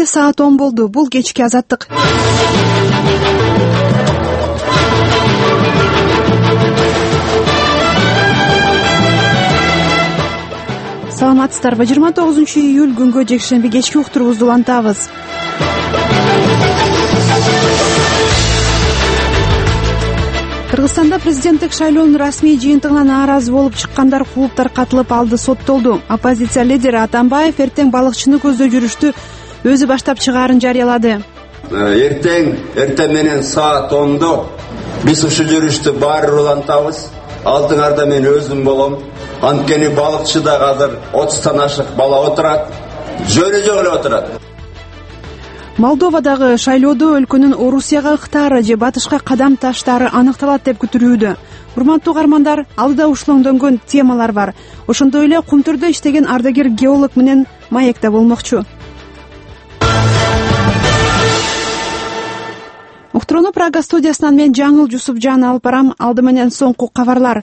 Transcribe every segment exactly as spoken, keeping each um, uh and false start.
саат он болду. Бул кечки Азаттык. Саламатсыздарбы? жыйырма тогузунчу июль күнгө жекшемби кечки уктурубузду улантабыз. Кыргызстанда президенттик шайлоонун расмий жыйынтыгына нааразы болуп чыккандар кууп таркатылып алды соттолду. Оппозиция лидери Атамбаев эртең балыкчыны көздөй жүрүштү өзү баштап чыгаарын жарыялады. Эртең эртең менен саат ондо биз ушул жүрүштү баары улантабыз. Алдыңарда мен өзүм болом. Анткени балыкчыда азыр отуздан ашык бала отурат. Жөнү жок эле отурат. Молдовадагы шайлоодо өлкөнүн Орусияга ыктаары же батышка кадам таштары аныкталат деп күтүлүүдө. Урматтуу угармандар, алдыда ушулоңдөнгөн темалар бар. Ошондой эле Кумтурда иштеген ардагер геолог менен маекте болмокчу. Уктурууну Прага студиясынан мен Жаңыл Жусупжан алып барам. Алды менен соңку кабарлар.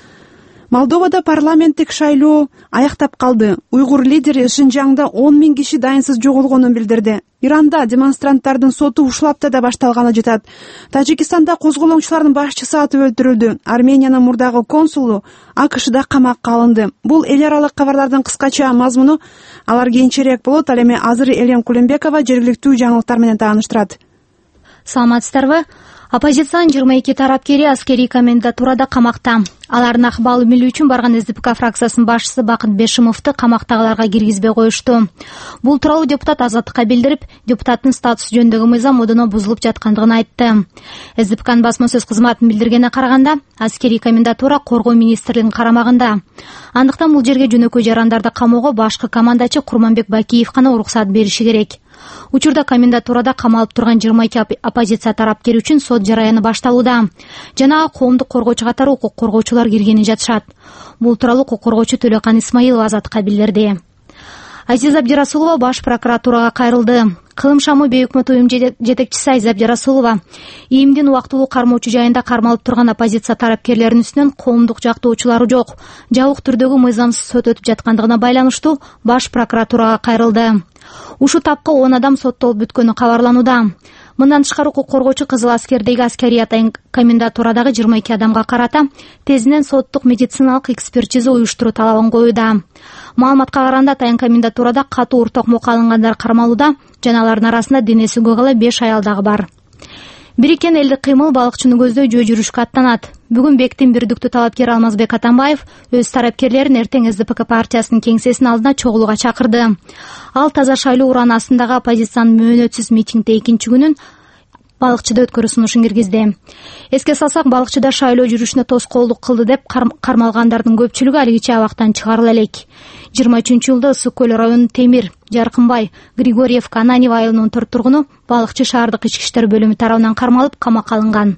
Молдовада парламенттик шайлоо аяктап калды. Уйгур лидери Шинжаңда он миң киши дайынсыз жоголгонун билдирди. Иранда демонстранттардын соту ушул аптада башталганы жатат. Тажикистанда козголоңчулардын башчысы атып өлтүрүлдү. Армениянын мурдагы консулу АКШда камакка алынды. Бул эл аралык кабарлардын кыскача мазмуну. Алар кийинчерээк болот. Ал эми азыр Элен Кулембекова жергиликтүү жаңылыктар менен тааныштырат. Саламатсыздарбы? Оппозициянын жыйырма эки тарапкери аскерий комендатурада камакта. Алардын акыбалы милүү үчүн барган СДПК фракциясынын башчысы Бакыт Бешимовду камактагыларга киргизбей коюшту. Бул тууралуу депутат Азаттыкка билдирип, депутаттын статусу жөнүндөгү мыйзам модуна бузулуп жаткандыгын айтты. СДПКнын басма сөз кызматынын билдиргенине караганда, аскерий комендатура коргоо министрлигинин карамагында. Андыктан бул жерге жөнөкөй жарандарды камоого башкы командачы Курманбек Бакиев гана уруксат бериши керек. Учурда комендатурада камалып турган жыйырма эки оппозиция тарапкери үчүн сот жараяны башталууда. Жана коомдук коргоочу катары укук коргоочулар киргени жатышат. Бул тууралуу укук коргоочу Төлөкан Исмаилова Азаттыкка билдирди. Азиза Абдирасулова баш прокуратурага кайрылды. Кылым шамы бейөкмөт уюм жетекчиси Азиза Абдирасулова ийимдин убактылуу кармоочу жайында кармалып турган оппозиция тарапкерлеринин үстүнөн коомдук жактоочулары жок, жабык түрдөгү мыйзамсыз сот өтүп жаткандыгына байланыштуу баш прокуратурага кайрылды. Ушу тапка он адам соттолуп бүткөнү кабарланууда. Мындан тышкары укук коргоочу Кызыл аскердеги аскерий атайын комендатурадагы жыйырма эки адамга карата тезинен соттук медициналык экспертиза уюштуруу талабын коюуда. Маалыматка караганда атайын комендатурада катуу ур токмокко алынгандар кармалууда, жана алардын арасында денеси көгала беш аял дагы бар. Бириккен элдик кыймыл балыкчыны көздөй жөө жүрүшкө аттанат. Бүгүн Бектин бирдиктүү талапкери Алмазбек Атамбаев өз тарапкерлерин эртең СДПК партиясынын кеңсесинин алдына чогулууга чакырды. Ал таза шайлоо ураанасындагы оппозициянын мөөнөтсүз митингде экинчи күнүн балыкчыда өткөрүү сунушун киргизди. Эске салсак, балыкчыда шайлоо жүрүшүнө тоскоолдук кылды деп кармалгандардын көпчүлүгү алигиче абактан чыгарыла элек. жыйырма үчүнчү жылда Ысык көл районунун Темир, Жаркынбай, Григорьев, Кананев айылынын төрт тургуну балыкчы шаардык ички иштер бөлүмү тарабынан кармалып камакка алынган.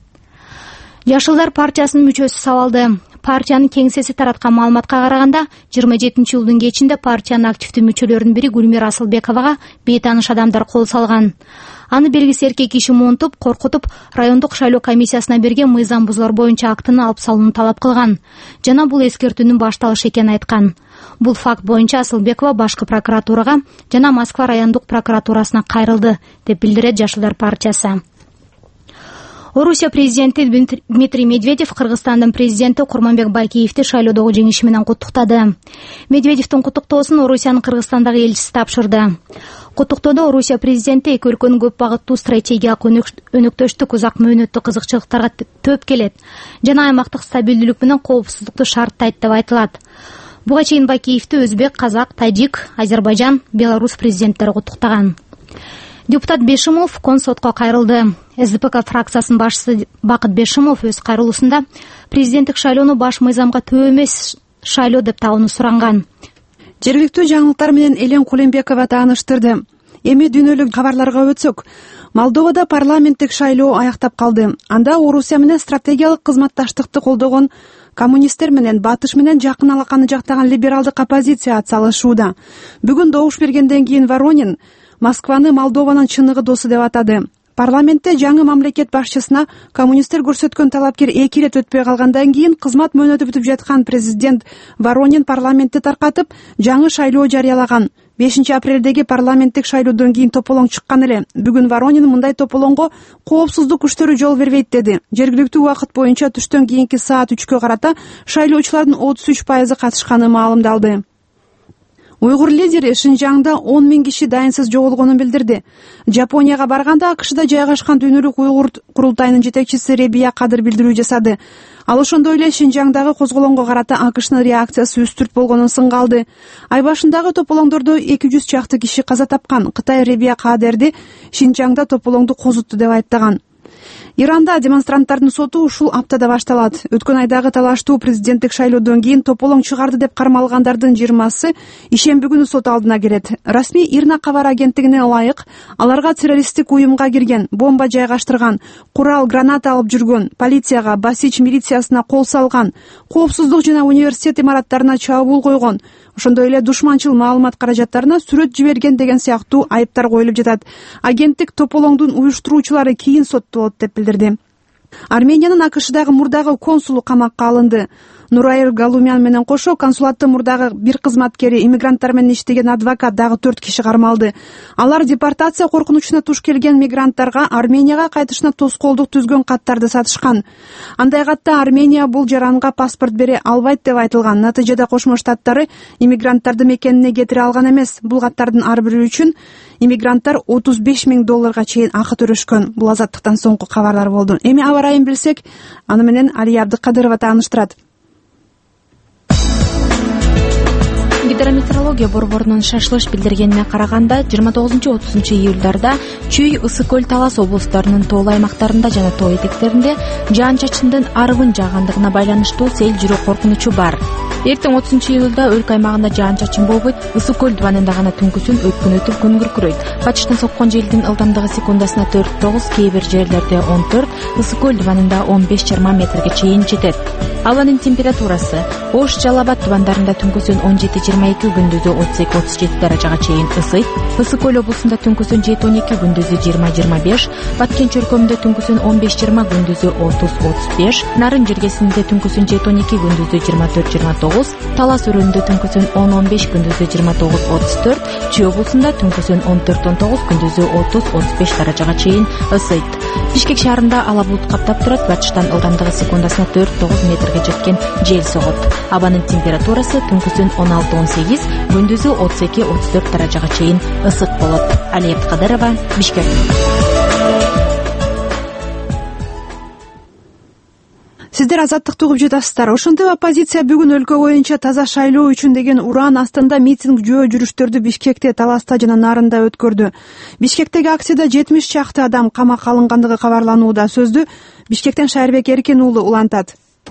Жашылдар партиясынын мүчөсү сабалды. Партиянын кеңсеси тараткан маалыматка караганда, жыйырма жетинчи жылдын кечинде партиянын активдүү мүчөлөрүнүн бири Гүлмира Асылбековага бейтааныш адамдар кол салган. Аны белгисиз эркек киши монтуп, коркутуп, райондук шайлоо комиссиясына берген мыйзам бузуулар боюнча актыны алып салууну талап кылган. Жана бул эскертүүнүн башталышы экенин айткан. Бул факт боюнча Асылбекова башкы прокуратурага жана Москва райондук прокуратурасына кайрылды, деп билдирет Жашылдар партиясы. Орусия президенти Дмитрий Медведев Кыргызстандын президенти Курманбек Бакиевди шайлоодогу жеңиши менен куттуктады. Медведевдин куттуктоосун Орусиянын Кыргызстандагы элчиси тапшырды. Куттуктоодо Орусия президенти эки өлкөнүн көп багыттуу стратегиялык өнөктөштүк узак мөөнөттүү кызыкчылыктарга төп келет жана аймактык стабилдүүлүк менен коопсуздукту шарттайт деп айтылат. Буга чейин Бакиевди өзбек, казак, тажик, Азербайжан, Беларусь президенттери куттуктаган. Депутат Бешимов консотко кайрылды. СДПК фракциясынын башчысы Бакыт Бешимов өз кайрылуусунда президенттик шайлоону баш мыйзамга төө эмес шайлоо деп табууну суранган. Жергиликтүү жаңылыктар менен Элен Кулембекова тааныштырды. Эми дүйнөлүк кабарларга өтсөк, Молдовада парламенттик шайлоо аяктап калды. Анда Орусия менен стратегиялык кызматташтыкты колдогон коммунисттер менен батыш менен жакын алаканы жактаган либералдык оппозиция атсалышууда. Бүгүн добуш бергенден кийин Воронин Москваны Молдованын чыныгы досу деп атады. Парламентте жаңы мамлекет башчысына коммунисттер көрсөткөн талапкер эки ирет өтпөй калгандан кийин кызмат мөөнөтү бүтүп жаткан президент Воронин парламентти таркатып, жаңы шайлоо жарыялаган. бешинчи апрелдеги парламенттик шайлоодон кийин тополоң чыккан эле. Бүгүн Воронин мындай тополоңго коопсуздук күчтөрү жол бербейт деди. Жергиликтүү убакыт боюнча түштөн кийинки саат үчкө карата шайлоочулардын отуз үч пайызы катышканы маалымдалды. Уйгур лидери Шинжаңда он миң киши дайынсыз жоголгонун билдирди. Жапонияга барганда АКШда жайгашкан Дүйнөлүк уйгур курултайынын жетекчиси Ребия Кадыр билдирүү жасады. Ал ошондой эле Шинжаңдагы козголоңго карата АКШнын реакциясы үстүрт болгонун сынга алды. Ай башындагы тополоңдордо эки жүз чакты киши каза тапкан. Кытай Ребия Кадырды Шинжаңда тополоңду козутту деп айттаган. Иранда демонстранттардын соту ушул аптада башталат. Өткөн айдагы талаштуу президенттик шайлоодон кийин тополоң чыгарды деп кармалгандардын жыйырмасы ишемби күнү сот алдына келет. Расмий Ирна кабар агенттигине ылайык, аларга террористтик уюмга кирген, бомба жайгаштырган, курал, граната алып жүргөн, полицияга, Басич милициясына кол салган, коопсуздук жана университет имараттарына чабуул койгон, ошондой эле душманчыл маалымат каражаттарына сүрөт жиберген деген сыяктуу айыптар коюлуп жатат. Агенттик тополоңдун уюштуруучулары кийин соттолот деп билдирди. Армениянын АКШдагы мурдагы консулу камакка алынды. Нурайыр Галумян менен кошо консулаттын мурдагы бир кызматкери, иммигранттар менен иштеген адвокат дагы төрт киши кармалды. Алар депортация коркунучуна туш келген мигранттарга Арменияга кайтышына тоскоолдук түзгөн каттарды сатышкан. Андай катта Армения бул жаранга паспорт бере албайт деп айтылган. Натыйжада Кошмо Штаттары иммигранттарды мекенине кетире алган эмес. Бул каттардын ар бири үчүн иммигранттар отуз беш миң долларга чейин акы төрөшкөн. Бул азаттыктан соңку кабарлар болду. Эми аба ырайын билсек, аны менен Алия Абдыкадырова тааныштырат. Гидрометеорология борборунун шашылыш билдиргенине караганда жыйырма тогузунчу отузунчу июльдарда Чүй, Ысык көл, Талас облустарынын тоолуу аймактарында жана тоо этектеринде жаан-чачындын арыбын жаагандыгына байланыштуу сел жүрүү коркунучу бар. Эртең отузунчу июлда өлкө аймагында жаан-чачын болбойт. Ысык көл дубанында гана түнкүсүн өткөн өтүп күн күркүрөйт. Батыштан соккон желдин ылдамдыгы секундасына төрт тогуз, кээ бир жерлерде он төрт, Ысык көл дубанында он беш жарма метрге чейин жетет. Абанын температурасы Ош, Жалал Абад дубандарында түнкүсүн он жети жыйырма эки, күндүзү отуз эки отуз жети даражага чейин ысыйт. Ысык көл облусунда түнкүсүн жети он эки, күндүзү жыйырма жыйырма беш, Баткен чөлкөмүндө түнкүсүн он беш жыйырма, күндүзү отуз отуз беш, Нарын жергесинде түнкүсүн жети он эки, күндүзү жыйырма төрт жыйырма тогуз, Талас өрөөнүндө түнкүсүн он он беш, күндүзү жыйырма тогуз отуз төрт, Чүй облусунда түнкүсүн он төрт он тогуз, күндүзү отуз отуз беш даражага чейин ысыйт. Бишкек шаарында ала булут каптап турат. Батыштан ылдамдыгы секундасына төрт тогуз метрге жеткен жел согот. Абанын температурасы түнкүсүн он алты он сегиз, күндүзү отуз эки отуз төрт даражага чейин ысык болот. Алия Абдыкадырова, Бишкек. Сиздер азаттыкты угуп жатасыздар. Ошондой оппозиция бүгүн өлкө боюнча таза шайлоо үчүн деген уран астында митинг жөө жүрүштөрдү Бишкекте, Таласта жана Нарында өткөрдү. Бишкектеги акцияда жетимиш чакты адам камакка алынгандыгы кабарланууда. Сөздү Бишкектен Шайырбек Эркин уулу улантат.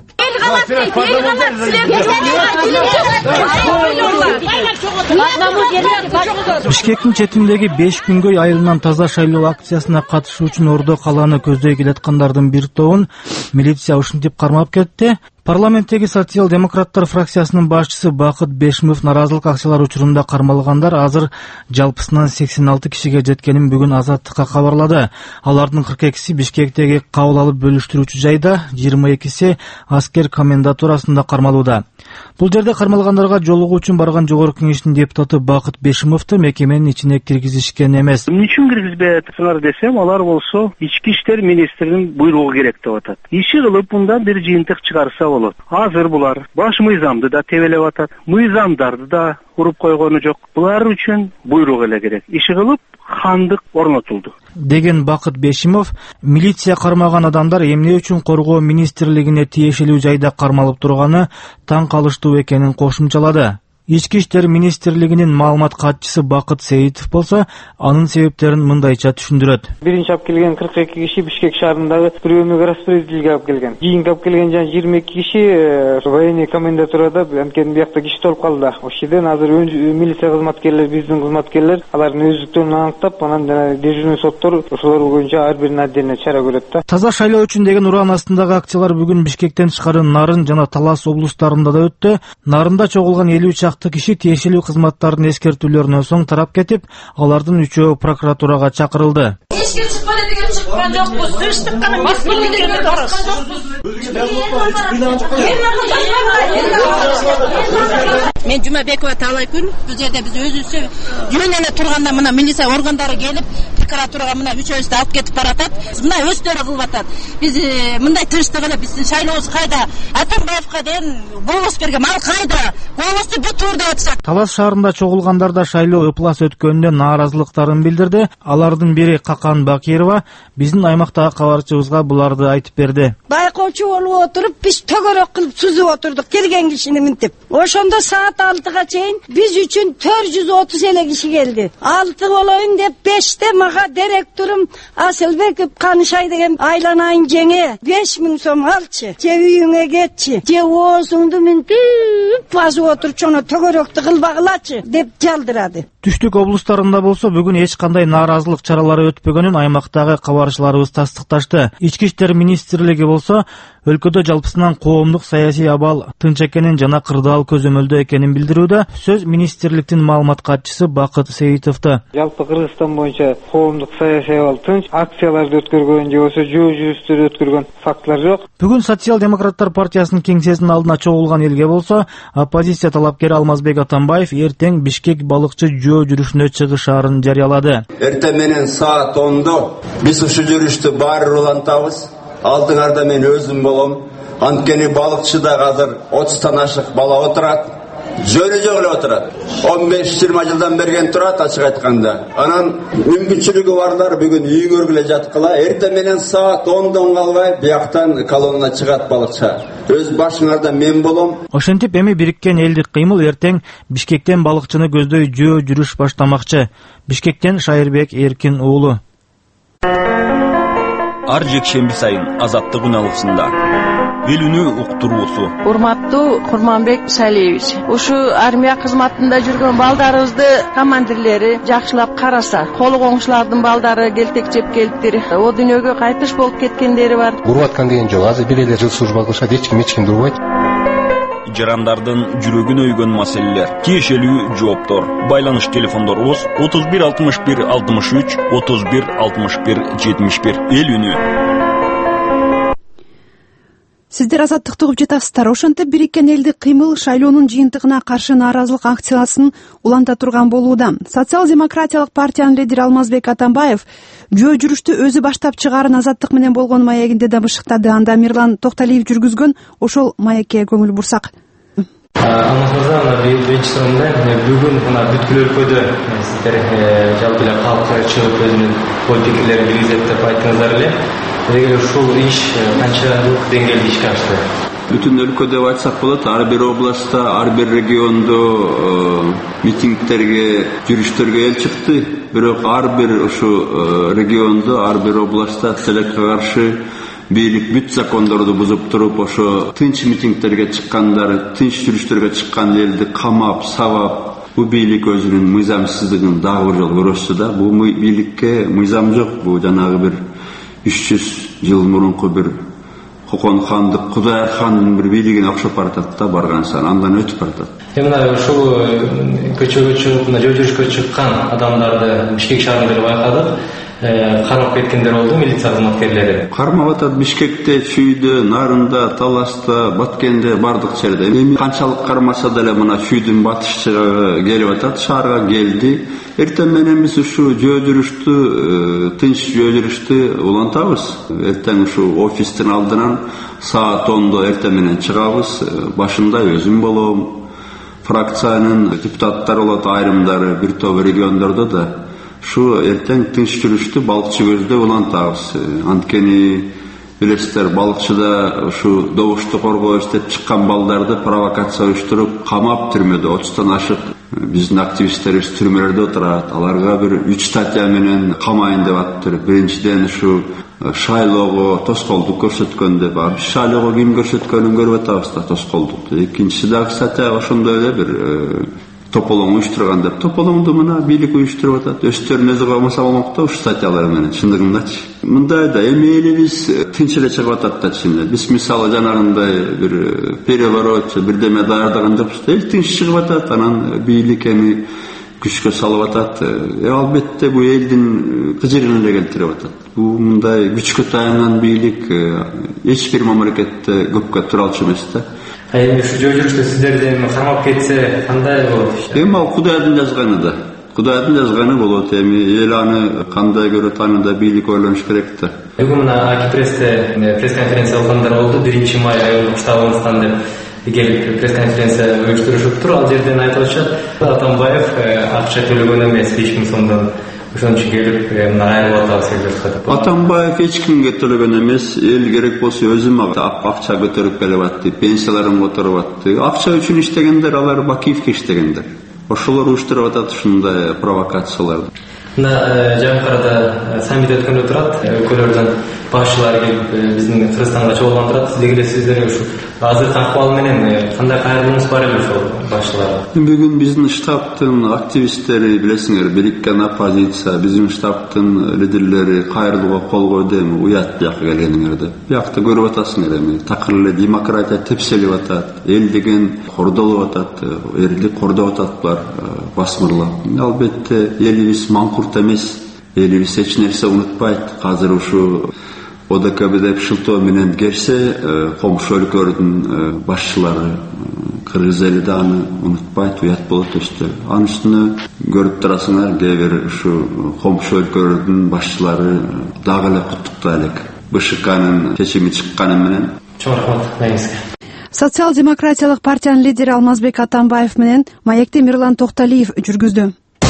Бишкектин четиндеги беш күнгөй айылынан таза шайлоо акциясына катышуу үчүн Ордо калааны көздөй келаткандардын бир тобун милиция ушинтип кармап кетти. Парламенттеги социал-демократтар фракциясынын башчысы Бакыт Бешимов наразылык акциялары учурунда кармалгандар азыр жалпысынан сексен алты кишиге жеткенин бүгүн Азаттыкка кабарлады. Алардын кырк экиси Бишкектеги кабыл алып бөлүштүрүүчү жайда, жыйырма экиси аскер комендатурасында кармалууда. Бул жерде кармалгандарга жолугуу үчүн барган жогорку кеңештин депутаты Бакыт Бешимовду мекеменин ичине киргизишкен эмес. Эмне үчүн киргизбей атасыңар десем, алар болсо ички иштер министринин буйругу керек деп атат. Иши кылып мындан бир жыйынтык чыгарса болот. Азыр булар баш мыйзамды да тебелеп атат, мыйзамдарды да уруп койгону жок. Булар үчүн буйрук эле керек. Иши кылып хандык орнотулду деген Бакыт Бешимов, милиция кармаган адамдар эмне үчүн коргоо министрлигине тиешелүү жайда кармалып турганы таң калыштуу экенин кошумчалады. Ички иштер министрлигинин маалымат катчысы Бакыт Сейитов болсо, анын себептерин мындайча түшүндүрөт. Биринчи алып келген кырк эки киши Бишкек шаарындагы приемный распределительге алып келген. Кийинки алып келген жана жыйырма эки киши военный комендатурада анткени биякта киши толуп калды. Ошол жерден азыр милиция кызматкерлери, биздин кызматкерлер алардын өздүктөрүн аныктап, анан жана дежурный соттор ошолор боюнча ар бирин отдельно чара көрөт да. Таза шайлоо үчүн деген уран астындагы акциялар бүгүн Бишкектен тышкары Нарын жана Талас облустарында да өттү. Нарында чогулган элүү киши тиешелүү кызматтардын эскертүүлөрүнөн соң тарап кетип, алардын үчөө прокуратурага чакырылды. эшикке чыкпа деген чыккан жокпуз. Тыныштык кана басып келгенде Мен Жумабекова Талайкүл. Бул жерде биз өзүбүз жөн эле турганда мына милиция органдары келип, прокуратурага мына үчөөбүздү алып кетип баратат. Мына өздөрү кылып атат. Биз мындай тынчтык эле биздин шайлообуз кайда? Атамбаевка деген голос берген ал кайда? Голосу бут тур деп атышат. Талас шаарында чогулгандар да шайлоо ыплас өткөнүнө нааразылыктарын билдирди. Алардын бири Какан Бакирова биздин аймактагы кабарчыбызга буларды айтып берди. Байкоочу болуп отуруп биз төгөрөк кылып сузуп отурдук келген кишини минтип. Ошондо саат алтыга чейин биз үчүн төрт жүз отуз эле киши келди. алты болоюн деп беште мага директорум Асылбеков Канышай деген айланайын жеңе беш миң сом алчы. Же үйүңө кетчи. Же оозуңду минтип басып отуруп чоно төгөрөктү кылбагылачы деп жалдырады. Түштүк облустарында болсо бүгүн эч кандай нааразылык чаралары өтпөгөнүн аймактагы кабарчыларыбыз тастыкташты. Ички иштер министрлиги болсо өлкөдө жалпысынан коомдук саясий абал тынч экенин жана кырдаал көзөмөлдө экенин билдирүүдө. Сөз министрликтин маалымат катчысы Бакыт Сейитовду. Жалпы Кыргызстан боюнча коомдук саясий абал тынч, акцияларды өткөргөн же болбосо жөө жүрүштөрдү өткөргөн фактылар жок. Бүгүн Социал-демократтар партиясынын кеңсесинин алдына чогулган элге болсо оппозиция талапкери Алмазбек Атамбаев эртең Бишкек балыкчы жөө жүрүшүнө чыгышаарын жарыялады. Эртең менен саат ондо биз ушул жүрүштү баары улантабыз. Алдыңарда мен өзүм болом. Анткени балыкчыда азыр отуздан ашык бала отурат. Жөнү жок эле отурат. он беш жыйырма жылдан берген турат ачык айтканда. Анан мүмкүнчүлүгү барлар бүгүн үйүңөргө эле жаткыла. Эртең менен саат ондон калбай бияктан колонна чыгат балыкча. Өз башыңарда мен болом. Ошентип эми бириккен элдик кыймыл эртең Бишкектен балыкчыны көздөй жөө жүрүш баштамакчы. Бишкектен Шайырбек Эркин уулу. Ар жекшемби сайын Азаттык үналыксында эл үнү уктуруусу. Урматтуу Курманбек Салиевич, ушу армия кызматында жүргөн балдарыбызды командирлери жакшылап караса, колу коңшулардын балдары келтекчеп келиптир. О дүйнөгө кайтыш болуп кеткендери бар. Уруп деген жок, азыр бир эле жыл служба кылышат, эч ким эч ким турбайт. Жарандардын жүрөгүн өйгөн маселелер, тиешелүү жооптор. Байланыш телефондорубуз отуз бир алтымыш бир алтымыш үч, отуз бир алтымыш бир жетимиш бир. Эл үнү. Сиздер азаттыкты угуп жатасыздар. Ошентип бириккен элдик кыймыл шайлоонун жыйынтыгына каршы нааразылык акциясын уланта турган болууда. Социал-демократиялык партиянын лидери Алмазбек Атамбаев жөө жүрүштү өзү баштап чыгаарын Азаттык менен болгон маегинде да бышыктады. Анда Мирлан Токталиев жүргүзгөн ошол маекке көңүл бурсак. Алмаз мырза, мына биринчи суроомда бүгүн мына бүткүл өлкөдө сиздер жалпы эле калкка чыгып өзүнүн ой пикирлерин билгизет деп айттыңыздар эле. Эгер ушул иш канчалык деңгээлде ишке ашты? Бүтүн өлкө деп айтсак болот, ар бир областта, ар бир региондо митингтерге, жүрүштөргө эл чыкты. Бирок ар бир ушу региондо, ар бир областта тилекке каршы бийлик бүт закондорду бузуп туруп, ошо тынч митингтерге чыккандар, тынч жүрүштөргө чыккан элди камап, сабап, бул бийлик өзүнүн мыйзамсыздыгын дагы бир жолу көрсөттү да. Бул бийликке мыйзам жок, бул жанагы бир үч жүз жыл мурунку бир Кокон хандык, Кудайыр хандын бир бийлигине окшоп баратат да, барган сайын андан өтүп баратат. Мына ушул көчөгө чыгып, мына жөө жүрүшкө чыккан адамдарды Бишкек шаарында байкадык. Карап кеткендер болду, милиция кызматкерлери. Кармап атат Бишкекте, Шүйдө, Нарында, Таласта, Баткенде, бардык жерде. Эми канчалык кармаса деле мына Шүйдүн батышчыгы келип атат, шаарга келди. Эртең менен биз ушу жөө жүрүштү, тынч жөө жүрүштү улантабыз. Эртең ушу офистин алдынан саат ондо эртең менен чыгабыз. Башында өзүм болом. Фракциянын депутаттары болот, айрымдары бир топ региондордо да. Шу эртең тынч жүрүштү балыкчы көздө улантабыз. Анткени билесиздер, балыкчыда ушу добушту коргообуз деп чыккан балдарды провокация уюштуруп камап түрмөдө отуздан ашык биздин активисттерибиз түрмөлөрдө отурат. Аларга бир үч статья менен камайын деп аттыр. Биринчиден ушу шайлоого тоскоолдук көрсөткөн деп, шайлоого ким көрсөткөнүн көрүп атабыз да, тоскоолдукту. Экинчиси дагы статья ошондой эле бир тополоң уюштурган деп. Тополоңду мына бийлик уюштуруп атат. Өздөрүн өзү калмаса болмок да ушу статьялар менен, чындыгындачы. Мындай да эми элибиз тынч эле чыгып атат да чын. Биз мисалы жанагындай бир переворот, бирдеме даярдаган жокпуз. Эл тынч чыгып атат, анан бийлик эми күчкө салып атат. Э, албетте бу элдин кыжырын эле келтирип атат. Бу мындай күчкө таянган бийлик эч бир мамлекетте көпкө тура алчу эмес да. Эми ушу жөө жүрүштө сиздерден кармап кетсе кандай болот? Эми ал Кудайдын жазганы да. Кудайдын жазганы болот. Эми эл аны кандай көрөт, аны да бийлик ойлонуш керек да. Бүгүн мына Аки-престе пресс-конференция алгандар болду. биринчи май айылдык штабыбыздан деп келип пресс-конференция уюштурушуптур. Ал жерден айтып атышат, Атамбаев акча төлөгөн эмес, эч ким сомдон ошон үчүн келип мына айырып атабыз деп. Атамбаев эч кимге төлөгөн эмес, эл керек болсо өзү мага акча көтөрүп келип атты, пенсияларын которуп атты. Акча үчүн иштегендер, алар Бакиевке иштегендер. Ошолор уюштуруп атат ушундай провокацияларды. Мына Жамкарада саммит өткөндө турат, өлкөлөрдөн башчылар келип биздин Кыргызстанга чогулган турат. Сиз деле сиздер ушу азыркы акыбал менен кандай кайрылуңуз бар эле ошол башчыларга? Бүгүн биздин штабтын активисттери, билесиңер, бириккен оппозиция, биздин штабтын лидерлери кайрылууга кол койду. Эми уят бияка келгениңерде. Биякта көрүп атасыңар, эми такыр эле демократия тепселип атат, эл деген кордолуп атат, эрлик кордоп атат булар басмырлап. Албетте элибиз маңкурт эмес, элибиз эч нерсе унутпайт. Азыр ушу О Д К Б деп шылтоо менен келсе, комшу өлкөлөрдүн башчылары кыргыз эли да аны унутпайт, уят болот өстө. Анын үстүнө көрүп турасыңар, кээ бир ушу комшу өлкөлөрдүн башчылары дагы эле куттуктай элек. Б Ш Кнын чечими чыкканы менен. Чоң рахмат Нагизге. Социал-демократиялык партиянын лидери Алмазбек Атамбаев менен маекти Мирлан Токталиев жүргүздү.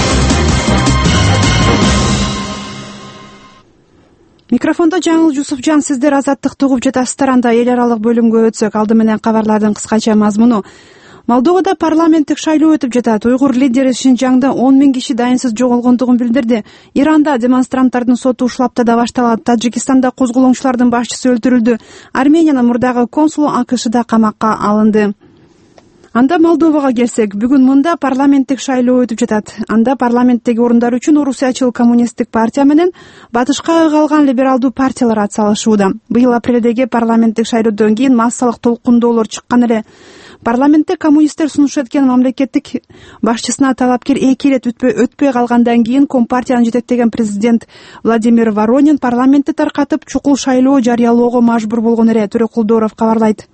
Микрофондо Жаңыл Жусупжан, сиздер Азаттыкты угуп жатасыздар. Анда эл аралык бөлүмгө өтсөк, алды менен кабарлардын кыскача мазмуну. Молдовада парламенттик шайлоо өтүп жатат. Уйгур лидери Шинжаңда он миң киши дайынсыз жоголгондугун билдирди. Иранда демонстранттардын соту ушул аптада башталат. Тажикстанда козголоңчулардын башчысы өлтүрүлдү. Армениянын мурдагы консулу А К Шда камакка алынды. Анда Молдовага келсек, бүгүн мында парламенттик шайлоо өтүп жатат. Анда парламенттеги орундар үчүн Орусиячыл коммунисттик партия менен батышка калган либералдуу партиялар атсалышууда. Быйыл апрелдеги парламенттик шайлоодон кийин массалык толкундоолор чыккан эле. Парламентте коммунисттер сунуш эткен мамлекеттик башчысына талапкер эки ирет өтпөй калгандан кийин Компартияны жетектеген президент Владимир Воронин парламентти таркатып чукул шайлоо жарыялоого мажбур болгон эле. Төрө Кулдоров кабарлайт.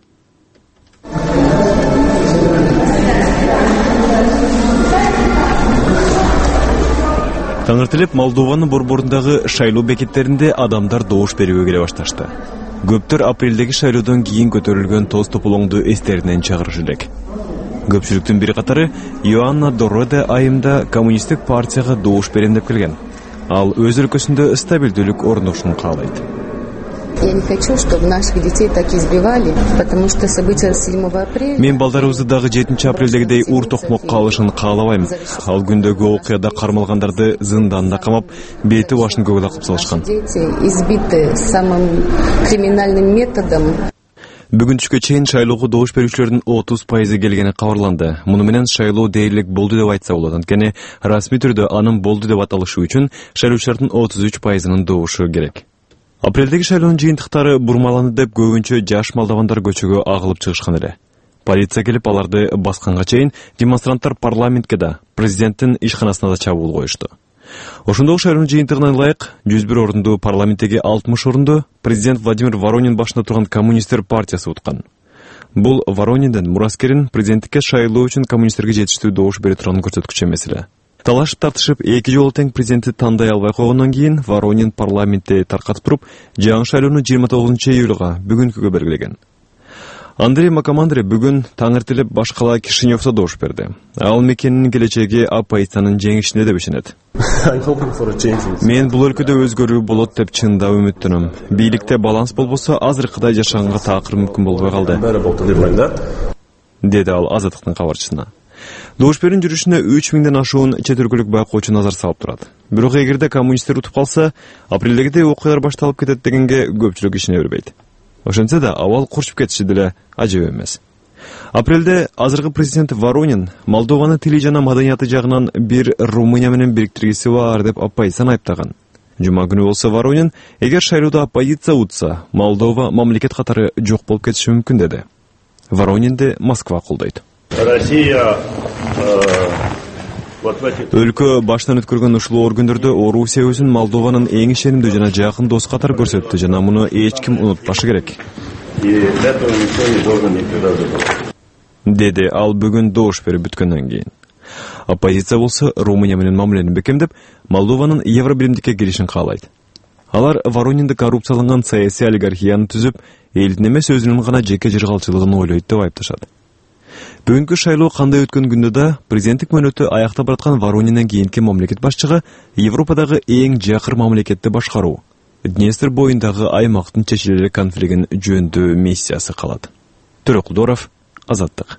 Таңертелеп Молдованын борборундагы шайлоо бекеттеринде адамдар добуш берүүгө келе башташты. Көптөр апрелдеги шайлоодон кийин көтөрүлгөн тоз тополоңду эстеринен чыгарыш элек. Көпчүлүктүн бир катары Иоанна Дороде айымда коммунисттик партияга добуш берем деп келген. Ал өз өлкөсүндө стабилдүүлүк орношун каалайт. Я не хочу, чтобы наших детей так избивали, потому что события седьмого апреля... Мен балдарыбызды дагы жетинчи апрелдегидей ур токмокко алышын каалабайм. Ал күндөгү окуяда кармалгандарды зынданда камап, бети башын көгүлакып салышкан. Дети избиты самым криминальным методом. Бүгүн түшкө чейин шайлоого добуш берүүчүлөрдүн отуз пайызы келгени кабарланды. Муну менен шайлоо дээрлик болду деп айтса болот. Анткени расмий түрдө анын болду деп аталышы үчүн шайлоочулардын отуз үч пайызынын добушу керек. Апрелдеги шайлоонун жыйынтыктары бурмаланды деп көбүнчө жаш молдовандар көчөгө агылып чыгышкан эле. Полиция келип аларды басканга чейин демонстранттар парламентке да, президенттин ишканасына да чабуул коюшту. Ошондогу шайлоонун жыйынтыгына ылайык жүз бир орунду парламенттеги алтымыш орунду президент Владимир Воронин башында турган коммунисттер партиясы уткан. Бул Воронинден мураскерин президенттикке шайлоо үчүн коммунисттерге жетиштүү добуш бере турганын көрсөткүчү эмес эле. Талашып тартышып эки жолу тең президентти тандай албай койгондон кийин Воронин парламентте таркатып туруп, жаңы шайлоону жыйырма тогузунчу июлга бүгүнкүгө белгилеген. Андрей Макамандре бүгүн таңертелеп башкала Кишиневдо добуш берди. Ал мекенинин келечеги оппозициянын жеңишине деп ишенет. Мен бул өлкөдө өзгөрүү болот деп чындап үмүттөнөм. Бийликте баланс болбосо азыркыдай жашаганга такыр мүмкүн болбой калды, деди ал Азаттыктын кабарчысына. Добуш берүүнүн жүрүшүнө үч миңден ашуун чет өлкөлүк байкоочу назар салып турат. Бирок эгерде коммунисттер утуп калса, апрелдегидей окуялар башталып кетет дегенге көпчүлүк ишене бербейт. Ошентсе да абал курчуп кетиши деле ажып эмес. Апрелде азыркы президент Воронин Молдованы тили жана маданияты жагынан бир Румыния менен бириктиргиси бар деп оппозицияны айыптаган. Жума күнү болсо Воронин, эгер шайлоодо оппозиция утса, Молдова мамлекет катары жок болуп кетиши мүмкүн деди. Воронинди Москва колдойт. Россия э, Өлкө баштан өткөргөн ушул оргөндөрдө Орусия өзүн Молдованын эң ишенимдүү жана жакын дос катары көрсөттү жана муну эч ким унутпашы керек. Деди ал бүгүн добуш берип бүткөндөн кийин. Оппозиция болсо Румыния менен мамилени бекемдеп, Молдованын Евробиримдикке киришин каалайт. Алар Воронинде коррупцияланган саясий олигархияны түзүп, элдин эмес өзүнүн гана жеке жыргалчылыгын ойлойт деп айыпташат. Бүгүнкү шайлоо кандай өткөн күндө да президенттик мөөнөтү аяктап бараткан Воронинен кийинки мамлекет башчыгы Европадагы эң жакыр мамлекетти башкаруу, Днестр боюндагы аймактын чечилери конфликтин жөндөй миссиясы калат. Төрөкулдоров, Азаттык.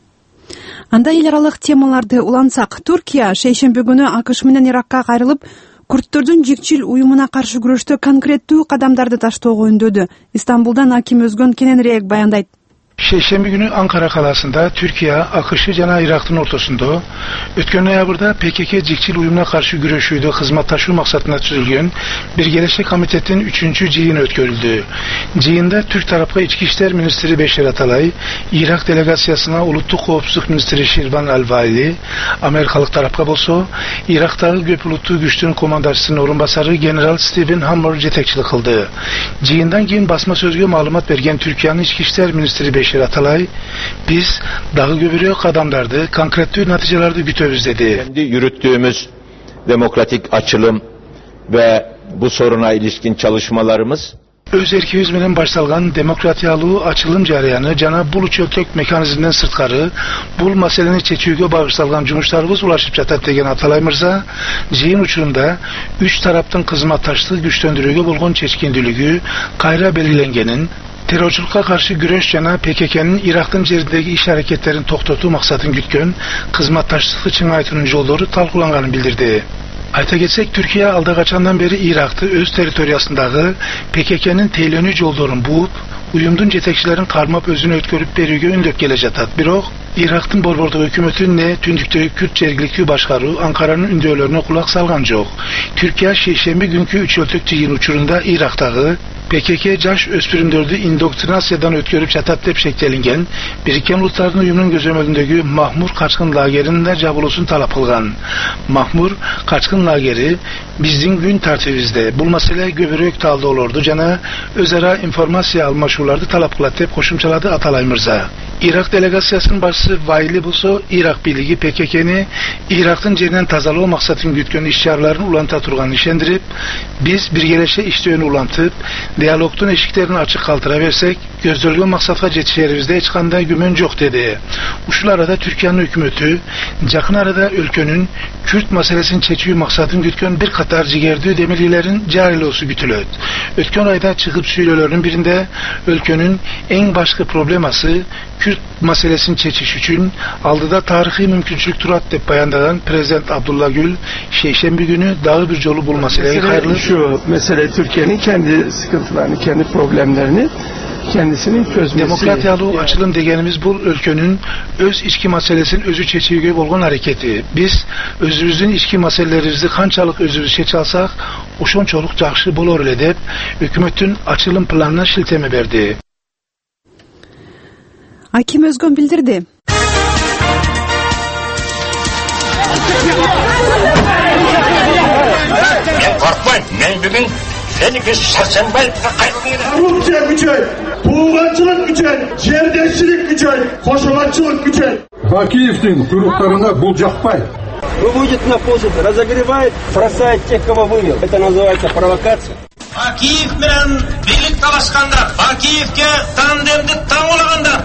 Анда эл аралык темаларды улансак, Туркия шейшемби күнү АКШ менен Иракка кайрылып, күрттөрдүн жикчил уюмуна каршы күрөштө конкреттүү кадамдарды таштоого үндөдү. Истанбулдан Аким Өзгөн кененирээк баяндайт. Шейшемби күнү Анкара каласында Түркия, АКШ жана Ирактын ортосунда өткөн ноябрда ПКК жикчил уюмуна каршы күрөшүүдө кызматташуу максатында түзүлгөн Биргелеши комитеттин үчүнчү жыйыны өткөрүлдү. Жыйында Түрк тарапка ички иштер министри Бешер Аталай, Ирак делегациясына улуттук коопсуздук министри Ширбан Аль-Вайли, америкалык тарапка болсо Ирактагы көп улуттуу күчтүн командачысынын орун басары генерал Стивен Хаммер жетекчилик кылды. Жыйындан кийин басма сөзгө маалымат берген Түркиянын ички иштер министри Бешер Аталай, биз дагы көбүрөөк кадамдарды, конкреттүү натыйжаларды күтөбүз деди. Kendi yürüttüğümüz demokratik açılım ve bu soruna ilişkin çalışmalarımız Öz erkimiz menен başsalgan demokratiyalуу açılım jaryanı jana бул чөктөк механизмден сырткары бул маселени чечүүгө багышталган жумуштарыбыз улашып жатат деген Аталай мырза жыйын учурунда үч тараптын кызматташтык күчтөндүрүүгө болгон чечкиндүүлүгү кайра белгиленгенин, террорчулукка каршы күрөш жана ПККнын Ирактын жериндеги иш аракеттерин токтотуу максатын күткөн кызматташтыкты чыңайтуунун жолдору талкууланганын билдирди. Айта кетсек, Түркия алда качандан бери Иракты өз территориясындагы ПККнын тейлөнүү жолдорун бууп, уюмдун жетекчилерин кармап өзүнө өткөрүп берүүгө үндөп келе жатат. Бирок Ирактын борбордук өкмөтү не түндүктөгү күрт жергиликтүү башкаруу Анкаранын үндөөлөрүнө кулак салган жок. Түркия шейшемби күнкү үч өлтөк жыйын учурунда Ирактагы ПКК жаш өспүрүмдөрдү индоктринациядан өткөрүп жатат деп шектелинген Бириккен Улуттардын уюмунун көзөмөлүндөгү Махмур качкын лагеринде жабылуусун талап кылган. Махмур качкын лагери биздин күн тартибибизде бул маселе көбүрөөк талдоолорду жана өз ара информация алмашууларды талап кылат деп кошумчалады Аталай мырза. Ирак делегациясынын башчысы Вайли болсо Ирак бийлиги ПККны Ирактын жеринен тазалоо максатын күткөн иш-чараларын уланта турганын ишендирип, биз биргелеше иштөөнү улантып, диалогдун эшиктерин ачык калтыра берсек, көздөлгөн максатка жетишерибизде эч кандай күмөн жок деди. Ушул арада Түркиянын өкмөтү жакын арада өлкөнүн Күрт маселесин чечүү максатын күткөн бир катар жигердүү демилгелерин жарыялоосу күтүлөт. Өткөн айда чыгып сүйлөөлөрдүн биринде өлкөнүн эң башкы проблемасы Күрт маселесин чечиш үчүн алдыда тарыхый мүмкүнчүлүк турат деп баяндаган президент Абдулла Gül шейшемби günü дагы бир жолу бул маселеге кайрылып, şu mesele Türkiye'nin kendi sıkıntılarını, kendi problemlerini kendisinin çözmesi. Demokratiyalуу açılım degenimiz bul өлkөнүн öz içki maselesini özü çeçүүгө болгон аракети. Биз өзүбүздүн içki маселелерибизди канчалык өзүбүз чече алсак, ошончолук жакшы болор эле деп өкмөттүн açılım планына шилтеме берди. Аким Өзгөн билдирди. Мен коркпойм, мен бүгүн Феликс Сарсенбаевге кайрылган. Коррупция күчөйт, тууганчылык күчөйт, жердешчилик күчөйт, кошуланчылык күчөйт. Акиевдин туруктарына бул жакпайт. Выводит на площадь, разогревает, бросает тех, кого вывел. Это называется провокация. Акиев менен бийлик талашкандар, Акиевге тандемди таңулагандар.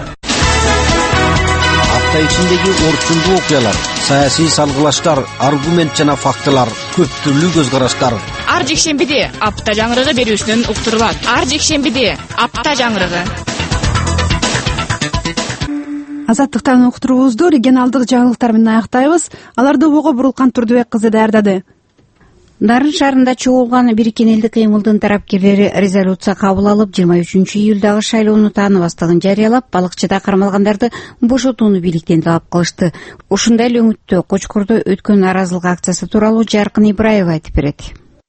Hafta içindeki orçundu okuyalar, siyasi salgılaşlar, argument jana faktlar, көп түрлүү көз караштар. Ар жекшембиде апта жаңырыгы берүүсүнөн уктурулат. Ар жекшембиде апта жаңырыгы. Азаттыктан уктуруубузду регионалдык жаңылыктар менен аяктайбыз. Аларды ого бурулкан Турдубек кызы даярдады. Нарын шаарында чогулган Бириккен элдик кыймылдын тарапкерлери резолюция кабыл алып, жыйырма үчүнчү июлдагы шайлоону тааныбастыгын жарыялап, балыкчыда кармалгандарды бошотууну бийликтен талап кылышты. Ушундай эле өңүттө Кочкордо өткөн нааразылык акциясы тууралуу Жаркын Ибраев айтып берет.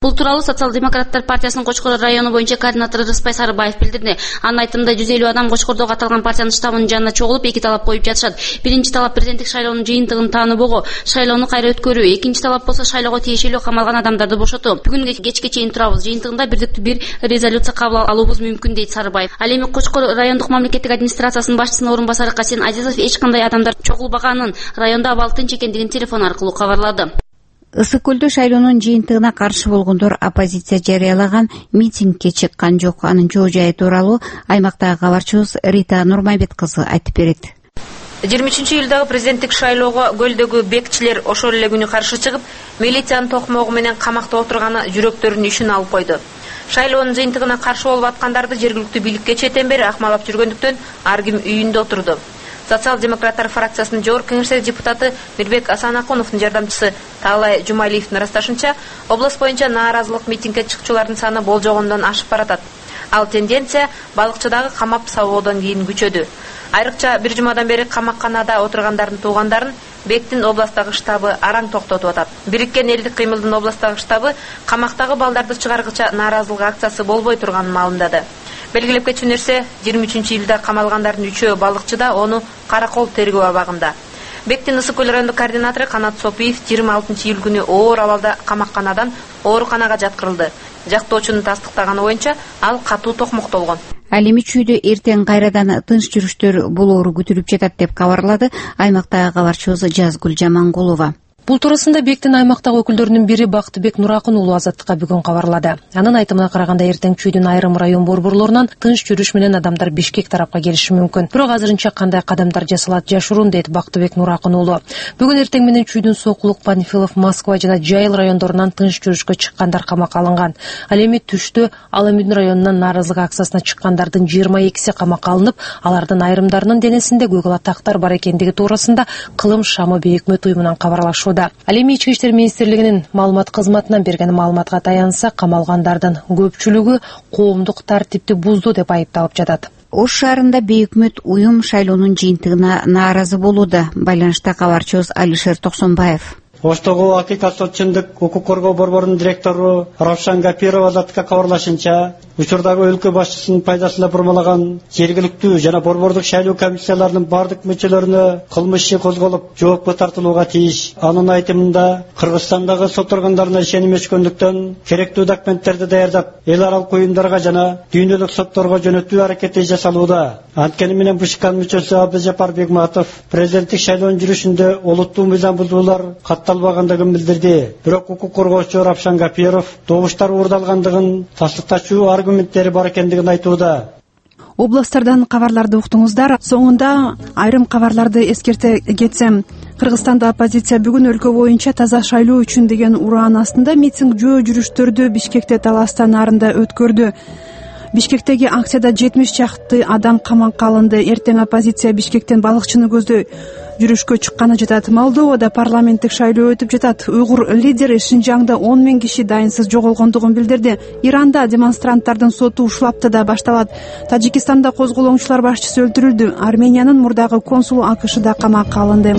Бул тууралуу Социал-демократтар партиясынын Кочкор району боюнча координатору Рыспай Сарыбаев билдирди. Анын айтымында жүз элүү адам Кочкордогу аталган партиянын штабынын жанына чогулуп эки талап коюп жатышат. Биринчи талап президенттик шайлоонун жыйынтыгын тааныбоо, шайлоону кайра өткөрүү. Экинчи талап болсо шайлоого тиешелүү камалган адамдарды бошотуу. Бүгүн кечке чейин турабыз. Жыйынтыгында бирдиктүү бир резолюция кабыл алуубуз мүмкүн дейт Сарыбаев. Ал эми Кочкор райондук мамлекеттик администрациясынын башчысынын орун басары Касен Азизов эч кандай адамдар чогулбаганын, райондо абал тынч экендигин телефон аркылуу кабарлады. Ысык көлдө шайлоонун жыйынтыгына каршы болгондор оппозиция жарыялаган митингге чыккан жок. Анын жоо жайы тууралуу аймактагы кабарчыбыз Рита Нурмайбет кызы айтып берет. жыйырма үчүнчү июлдагы президенттик шайлоого көлдөгү бекчилер ошол эле күнү каршы чыгып, милициянын токмогу менен камакта отурганы жүрөктөрүнүн ишин алып койду. Шайлоонун жыйынтыгына каршы болуп аткандарды жергиликтүү бийликке четен бери акмалап жүргөндүктөн ар ким үйүндө отурду. Социал-демократтар фракциясынын жогорку кеңештеги депутаты Мирбек Асанакуновдун жардамчысы Таалай Жумалиевдин ырасташынча, область боюнча нааразылык митингге чыкчулардын саны болжогондон ашып баратат. Ал тенденция балыкчыдагы камап сабоодон кийин күчөдү. Айрыкча бир жумадан бери камакканада отургандардын туугандарын Бектин областагы штабы араң токтотуп атат. Бириккен элдик кыймылдын областагы штабы камактагы балдарды чыгаргыча нааразылык акциясы болбой турганын маалымдады. Белгилеп кетчү нерсе, жыйырма үчүнчү июлда камалгандардын үчөө балыкчыда, onu Каракол тергөө абагында. Бектин Ысык көл райондук координатору Канат Сопиев жыйырма алтынчы июль күнү оор абалда камакканадан ооруканага жаткырылды. Жактоочунун тастыктаганы боюнча ал катуу токмоктолгон. Ал эми чүйдө эртең кайрадан тынч жүрүштөр болоору күтүлүп жатат деп кабарлады аймактагы кабарчыбыз Жазгүл Жамангулова. Бул туурасында Бектин аймактагы өкүлдөрүнүн бири Бактыбек Нуракын уулу Азаттыкка бүгүн кабарлады. Анын айтымына караганда эртең чүйдүн айрым район борборлорунан тынч жүрүш менен адамдар Бишкек тарапка келиши мүмкүн. Бирок азырынча кандай кадамдар жасалат жашыруун, дейт Бактыбек Нуракын уулу. Бүгүн эртең менен чүйдүн Сокулук, Панфилов, Москва жана Жайыл райондорунан тынч жүрүшкө чыккандар камакка алынган. Ал эми түштө Аламүн районунан нааразылык акциясына чыккандардын жыйырма экиси камакка алынып, алардын айрымдарынын денесинде көк атактар бар экендиги туурасында Кылым Шамы бейөкмөт уюмунан кабарлашууда. Ал эми Ички иштер министрлигинин маалымат кызматынан берген маалыматка таянса, камалгандардын көпчүлүгү коомдук тартипти бузду деп айыпталып жатат. Ош шаарында бейөкмөт уюм шайлоонун жыйынтыгына нааразы болууда. Байланышта кабарчыбыз Алишер Токсонбаев. Оштогу Акыйкат чындык укук коргоо борборунун директору Равшан Гапирова Азаттыкка кабарлашынча, учурдагы өлкө башчысынын пайдасына бурмалаган жергиликтүү жана борбордук шайлоо комиссияларынын бардык мүчөлөрүнө кылмыш иши козголуп, жоопко тартылууга тийиш. Анын айтымында, Кыргызстандагы сот органдарына ишеним өчкөндүктөн керектүү документтерди даярдап, эл аралык уюмдарга жана дүйнөлүк сотторго жөнөтүү аракети жасалууда. Анткени менен Бышкан мүчөсү Абдыжапар Бегматов президенттик шайлоонун жүрүшүндө олуттуу мыйзам бузуулар катталбагандыгын билдирди. Бирок укук коргоочу Равшан Гапиров добуштар уурдалгандыгын, тастыктачуу аргументтери бар экендигин айтууда. Областтардан кабарларды уктуңуздар. Соңунда айрым кабарларды эскерте кетсем, Кыргызстанда оппозиция бүгүн өлкө боюнча таза шайлоо үчүн деген ураан астында митинг жөө жүрүштөрдү Бишкекте Таластан нарында өткөрдү. Бишкектеги акцияда жетимиш чакты адам камакка алынды. Эртең оппозиция Бишкектен балыкчыны көздөй жүрүшкө чыкканы жатат. Молдовада парламенттик шайлоо өтүп жатат. Уйгур лидери Шинжаңда он миң киши дайынсыз жоголгондугун билдирди. Иранда демонстранттардын соту ушул аптада башталат. Тажикистанда козголоңчулар башчысы өлтүрүлдү. Армениянын мурдагы консулу АКШда камакка алынды.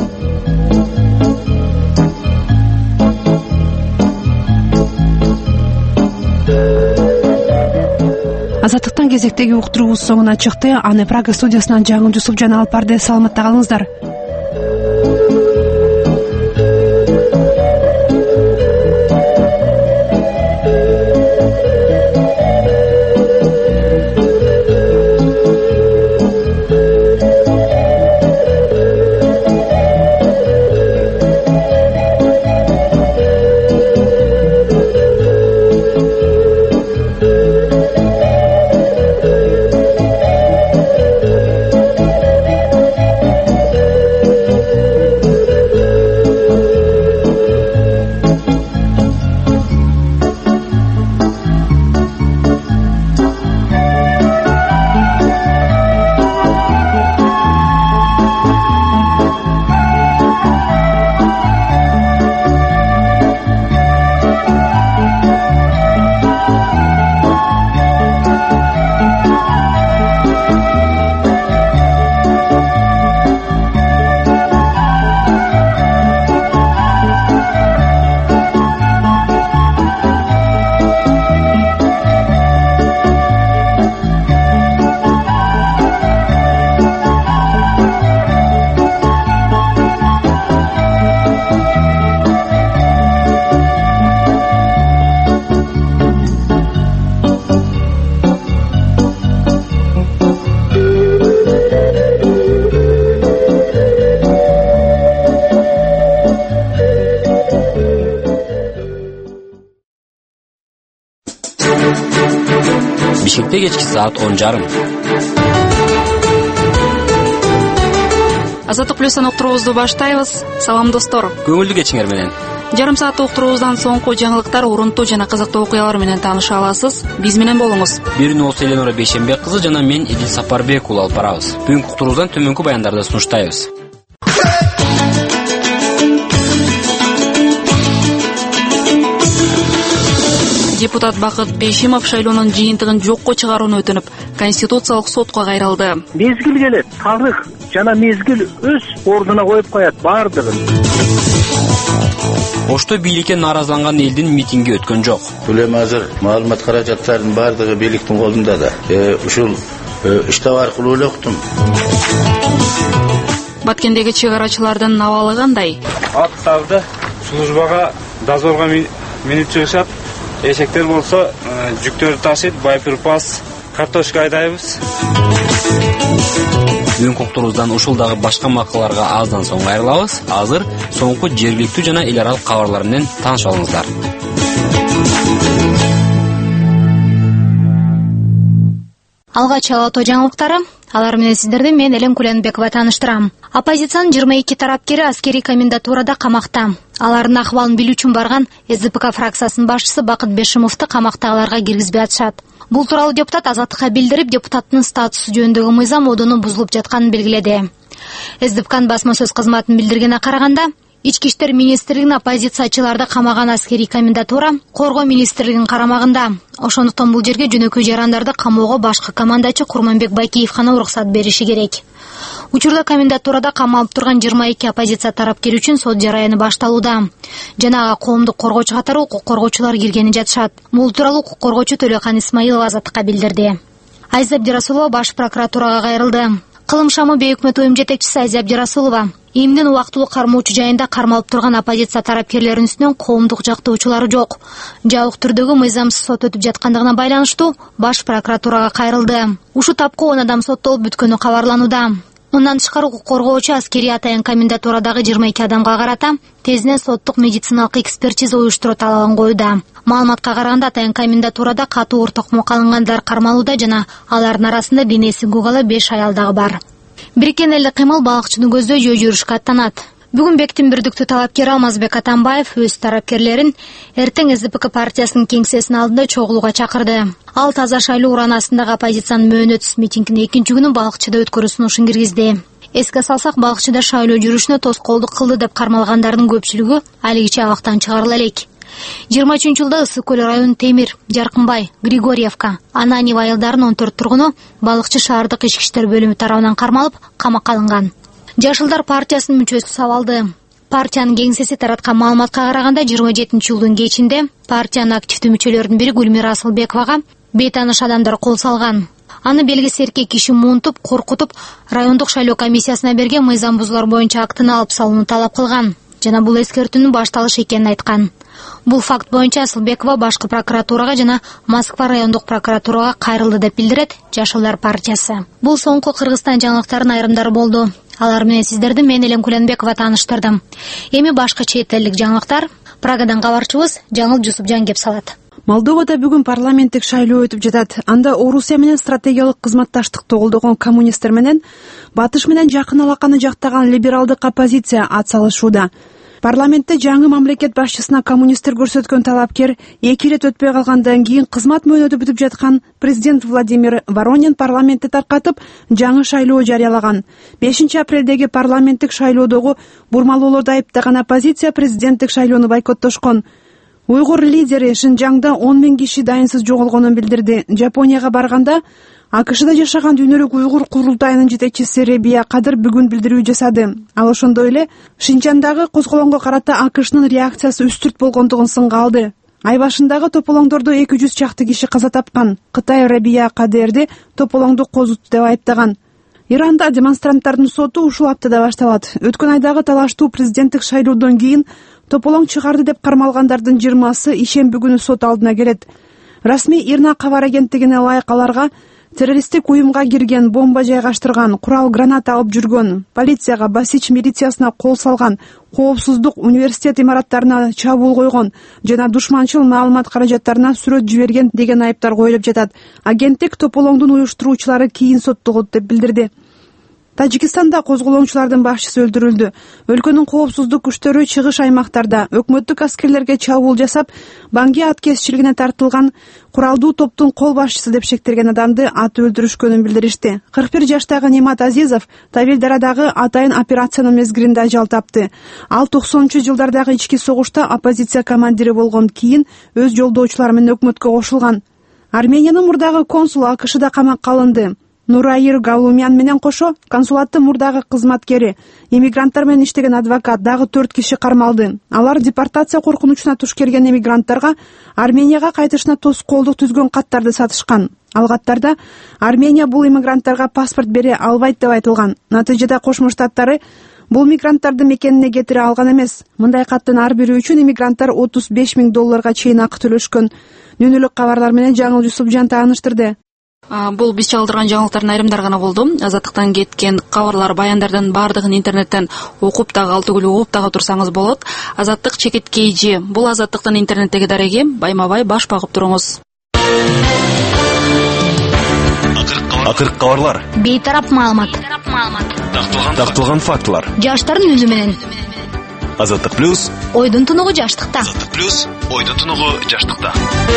Азаттыктан кезектеги уктуруубуз соңуна чыкты. Аны Прага студиясынан Жаңыл Жусупжан алып барды. Саламатта калыңыздар. Бишкекте кечки саат он жарым. Азаттык плюстан уктуруубузду баштайбыз. Салам достор. Көңүлдүү кечиңер менен. Жарым сааттык уктуруубуздан соңку жаңылыктар, урунтуу жана кызыктуу окуялар менен тааныша аласыз. Биз менен болуңуз. Биринин болсо Эленора Бейшенбек кызы жана мен Эдил Сапарбек уулу алып барабыз. Бүгүнкү уктуруубуздан төмөнкү баяндарды сунуштайбыз. Депутат Бакыт Бейшимов шайлоонун жыйынтыгын жокко чыгарууну өтүнүп, Конституциялык сотко кайрылды. Мезгил келет, тарых жана мезгил өз ордуна коюп коет бардыгын. Ошто бийликке нааразыланган элдин митинги өткөн жок. Бул эми азыр маалымат каражаттарынын бардыгы бийликтин колунда да. Ушул штаб аркылуу эле уктум. Баткендеги чек арачылардын абалы кандай? Аттарды службага дозорго минип чыгышат. Эшектер болсо жүктөрдү ташыйт, байпырпас, картошка айдайбыз. Бүгүнкү уктуруубуздан ушул дагы башка макалаларга аздан соң кайрылабыз. Азыр соңку жергиликтүү жана эл аралык кабарлар менен таанышып алыңыздар. Алгач алото жаңылыктары, алар менен сиздерди мен Элен Куленбекова тааныштырам. Оппозициянын жыйырма эки тарапкери аскерий комендатурада камакта. Алардын акыбалын билүү үчүн барган эс дэ пэ ка фракциясынын башчысы Бакыт Бейшимовду камактагыларга киргизбей атышат. Бул тууралуу депутат Азаттыкка билдирип, депутаттын статусу жөнүндөгү мыйзам модуну бузулуп жатканын белгиледи. эс дэ пэ канын басма сөз кызматынын билдиргенине караганда, Ички иштер министрлигинин оппозициячыларды камаган аскерий комендатура Коргоо министрлигинин карамагында. Ошондуктан бул жерге жөнөкөй жарандарды камоого башкы командачы Курманбек Байкеев гана уруксат бериши керек. Учурда комендатурада камалып турган жыйырма эки оппозиция тарапкери үчүн сот жараяны башталууда. Жана ага коомдук коргоочу катары укук коргоочулар киргени жатышат. Бул тууралуу укук коргоочу Төлөкан Исмаилова Азаттыкка билдирди. Айза Абдирасулова баш прокуратурага кайрылды. Кылым шамы бейөкмөт уюм жетекчиси Айза Абдирасулова эмдин убактылуу кармоочу жайында кармалып турган оппозиция тарапкерлеринин үстүнөн коомдук жактоочулары жок. Жабык түрдөгү мыйзамсыз сот өтүп жаткандыгына байланыштуу баш прокуратурага кайрылды. Ушул тапкы он адам соттолуп бүткөнү кабарланууда. Мындан тышкары укук коргоочу аскерий атайын комендатурадагы жыйырма эки адамга карата тезинен соттук медициналык экспертиза уюштуруу талабын коюуда. Маалыматка караганда атайын комендатурада катуу оор токмок алынгандар кармалууда жана алардын арасында денеси куугала беш аял дагы бар. Бириккен элдик кыймыл балыкчыны көздөй жөө жүрүшкө аттанат. Бүгүн Бектин бирдиктүү талапкери Алмазбек Атамбаев өз тарапкерлерин эртең эс дэ пэ ка партиясынын кеңсесинин алдында чогулууга чакырды. Ал таза шайлоо ураанасындагы оппозициянын мөөнөтсүз митингинин экинчи күнү балыкчыда өткөрүү сунушун киргизди. Эске салсак, балыкчыда шайлоо жүрүшүнө тоскоолдук кылды деп кармалгандардын көпчүлүгү алигиче абактан чыгарыла элек. жыйырма үчүнчү жылда Ысык көл районунун Темир, Жаркынбай, Григорьевка, Ананьева айылдарынын он төрт тургуну балыкчы шаардык ички иштер бөлүмү тарабынан кармалып, камакка алынган. Жашылдар партиясынын мүчөсү сабалды. Партиянын кеңсеси тараткан маалыматка караганда жыйырма жетинчи жылдын кечинде партиянын активдүү мүчөлөрүнүн бири Гүлмира Асылбековага бейтааныш адамдар кол салган. Аны белгисиз эркек киши муунтуп, коркутуп, райондук шайлоо комиссиясына берген мыйзам бузуулар боюнча актыны алып салууну талап кылган. Жана бул эскертүүнүн башталышы экенин айткан. Бул факт боюнча Асылбекова башкы прокуратурага жана Москва райондук прокуратурага кайрылды деп билдирет Жашылдар партиясы. Бул соңку Кыргызстан жаңылыктарынын айрымдары болду. Алар менен сиздерди мен Элен Куленбекова тааныштырдым. Эми башка чет элдик жаңылыктар Прагадан кабарчыбыз Жаңыл Жусупжан кеп салат. Молдовада бүгүн парламенттик шайлоо өтүп жатат. Анда Орусия менен стратегиялык кызматташтыкты колдогон коммунисттер менен батыш менен жакын алаканы жактаган либералдык оппозиция ат салышууда. Парламентте жаңы мамлекет башчысына коммунисттер көрсөткөн талапкер эки ирет өтпөй калгандан кийин кызмат мөөнөтү бүтүп жаткан президент Владимир Воронин парламентти таркатып жаңы шайлоо жарыялаган. бешинчи апрелдеги парламенттик шайлоодогу бурмалоолорду айыптаган оппозиция президенттик шайлоону бойкоттошкон. Уйгур лидери Шинжаңда он миң киши дайынсыз жоголгонун билдирди. Жапонияга барганда А К Ш'да жашаган Дүйнөлүк уйгур курултайынын жетекчиси Ребия Кадыр бүгүн билдирүү жасады. Ал ошондой эле Шинжаңдагы козголоңго карата А К Ш'нын реакциясы үстүрт болгондугун сынга алды. Ай башындагы тополоңдордо эки жүз чакты киши каза тапкан. Кытай Ребия Кадырды тополоңду козуту деп айыптаган. Иранда демонстранттардын соту ушул аптада башталат. Өткөн айдагы талаштуу президенттик шайлоодон кийин тополоң чыгарды деп кармалгандардын жыйырмасы ишемби күнү сот алдына келет. Расмий Ирна кабар агенттигине ылайык аларга террористтик уюмга кирген, бомба жайгаштырган, курал граната алып жүргөн, полицияга, Басич милициясына кол салган, коопсуздук университет имараттарына чабуул койгон жана душманчыл маалымат каражаттарына сүрөт жиберген деген айыптар коюлуп жатат. Агенттик тополоңдун уюштуруучулары кийин соттолот деп билдирди. Тажикстанда козголоңчулардын башчысы өлтүрүлдү. Өлкөнүн коопсуздук күчтөрү чыгыш аймактарда өкмөттүк аскерлерге чабуул жасап, Банги аткезчилигине тартылган куралдуу топтун кол башчысы деп шектелген адамды атып өлтүрүшкөнүн билдиришти. кырк бир жаштагы Немат Азизов Тавилдарадагы атайын операциянын мезгилинде ажал тапты. Ал токсонунчу жылдардагы ички согушта оппозиция командири болгон, кийин өз жолдоочулары менен өкмөткө кошулган. Армениянын мурдагы консулу АКШда камакка алынды. Нураир Галумян менен кошо консулаттын мурдагы кызматкери, иммигранттар менен иштеген адвокат дагы төрт киши кармалды. Алар депортация коркунучуна туш келген иммигранттарга Арменияга кайтышына тоскоолдук түзгөн каттарды сатышкан. Ал каттарда Армения бул иммигранттарга паспорт бере албайт деп айтылган. Натыйжада Кошмо Штаттары бул мигранттарды мекенине кетире алган эмес. Мындай каттын ар бири үчүн иммигранттар отуз беш миң долларга чейин акы төлөшкөн. Нүнүлүк кабарлар менен Жаңыл Жусупжан тааныштырды. Бул биз чалдырган жаңылыктардын айрымдары гана болду. Азаттыктан кеткен кабарлар, баяндардын баардыгын интернеттен окуп дагы, ал түгүл угуп дагы турсаңыз болот. Азаттык чекит кейжи. Бул Азаттыктын интернеттеги дареги. Байма-бай баш багып туруңуз. Акыркы кабарлар. Бейтарап маалымат. Такталган фактылар. Жаштардын үнү менен. Азаттык плюс. Ойдун тунугу жаштыкта. Азаттык плюс. Ойдун тунугу жаштыкта.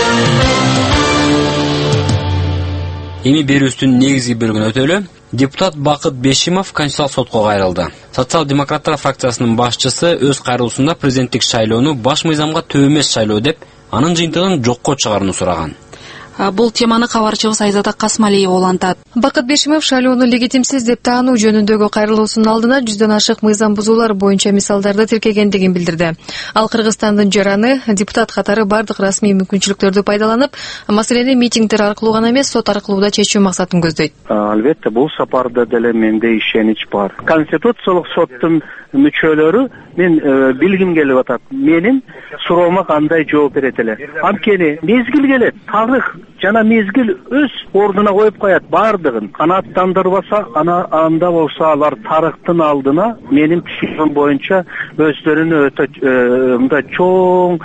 Эми берүүбүздүн негизги бөлүгүнө өтөлү. Депутат Бакыт Бешимов Конституциялык сотко кайрылды. Социал-демократтар фракциясынын башчысы өз кайрылуусунда президенттик шайлоону баш мыйзамга төө эмес шайлоо деп, анын жыйынтыгын жокко чыгарууну сураган. Бул теманы кабарчыбыз Айзада Касмалиева улантат. Бакыт Бешимов шайлоону легитимсиз деп таануу жөнүндөгү кайрылуусунун алдына жүздөн ашык мыйзам бузуулар боюнча мисалдарды тиркегендигин билдирди. Ал Кыргызстандын жараны депутат катары бардык расмий мүмкүнчүлүктөрдү пайдаланып, маселени митингдер аркылуу гана эмес, сот аркылуу да чечүү максатын көздөйт. Албетте, бул сапарда деле менде ишенич бар. Конституциялык соттун мүчөлөрү мен билгим келип атат. Менин суроома кандай жооп берет эле? Анткени мезгил келет, тарых жана мезгил өз ордуна коюп коет баардыгын. Канааттандырбаса, ана анда болсо алар тарыхтын алдына менин түшүнүгүм боюнча өздөрүнүн өтө мындай чоң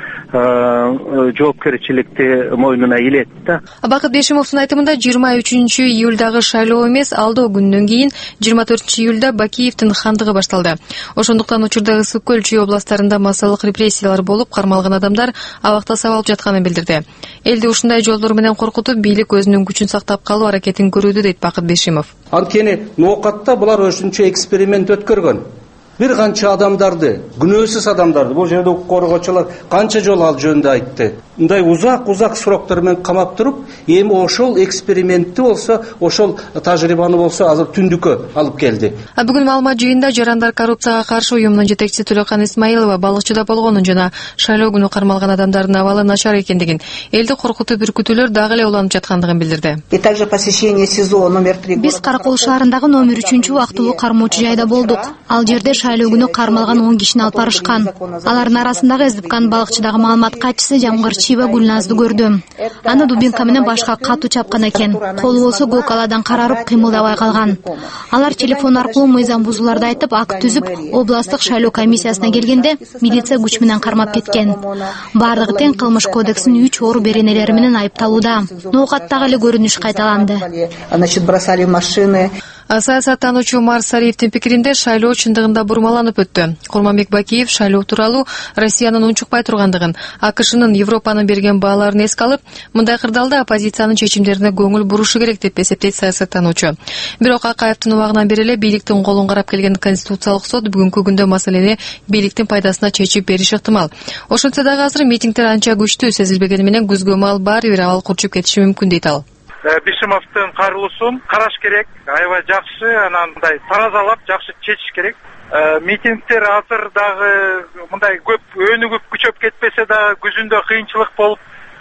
жоопкерчиликти мойнуна илет да. Бакыт Бешимовдун айтымында жыйырма үчүнчү июлдагы шайлоо эмес, алдоо күндөн кийин жыйырма төртүнчү июлда Бакиевдин хандыгы башталды. Ошондуктан учурда Ысык көл чүй областтарында массалык репрессиялар болуп, кармалган адамдар абакта сабалып жатканын билдирди. Элди ушундай жолдор менен коркутуп, бийлик өзүнүн күчүн сактап калуу аракетин көрүүдө дейт Бакыт Бешимов. Анткени ноокатта булар өзүнчө эксперимент өткөргөн. Бир канча адамдарды, күнөөсүз адамдарды, бул жерде укук коргоочулар канча жолу ал жөнүндө айтты. Мындай узак-узак сроктор менен камап туруп, эми ошол экспериментти болсо, ошол тажрыйбаны болсо азыр түндүккө алып келди. А бүгүн маалымат жыйында жарандар коррупцияга каршы уюмунун жетекчиси Төлөкан Исмаилова балыкчыда болгонун жана шайлоо күнү кармалган адамдардын абалы начар экендигин, элди коркутуп үркүтүүлөр дагы эле уланып жаткандыгын билдирди. И также посещение СИЗО номер три. Биз Каракол шаарындагы номер үчүнчү убактылуу кармоочу жайда болдук. Ал жерде шайлоо күнү кармалган он кишини алып барышкан. Алардын арасындагы Эздипкан балыкчыдагы маалымат катчысы Жамгыр Чиба Гүлназды көрдүм. Аны дубинка менен башка катуу чапкан экен. Колу болсо гокаладан карарып кыймылдабай калган. Алар телефон аркылуу мыйзам бузууларды айтып, акт түзүп, областтык шайлоо комиссиясына келгенде милиция күч менен кармап кеткен. Бардыгы тең кылмыш кодексинин үч ору беренелери менен айыпталууда. Ноокаттагы эле көрүнүш кайталанды. Значит, бросали машины. Саясаттануучу Умар Сариевдин пикиринде шайлоо чындыгында бурмаланып өттү. Курманбек Бакиев шайлоо тууралуу Россиянын унчукпай тургандыгын, АКШнын Европанын берген бааларын эске алып, мындай кырдаалда оппозициянын чечимдерине көңүл бурушу керек деп эсептейт саясаттануучу. Бирок Акаевдин убагынан бери эле бийликтин колун карап келген Конституциялык сот бүгүнкү күндө маселени бийликтин пайдасына чечип бериши ыктымал. Ошентсе дагы азыр митингдер анча күчтүү сезилбегени менен күзгө маал баары бир абал курчуп кетиши мүмкүн дейт ал. Бишимовдун кайрылуусун караш керек, аябай жакшы, анан мындай таразалап жакшы чечиш керек. Митингдер азыр дагы мындай көп өнүгүп күчөп кетпесе да күзүндө кыйынчылык болуп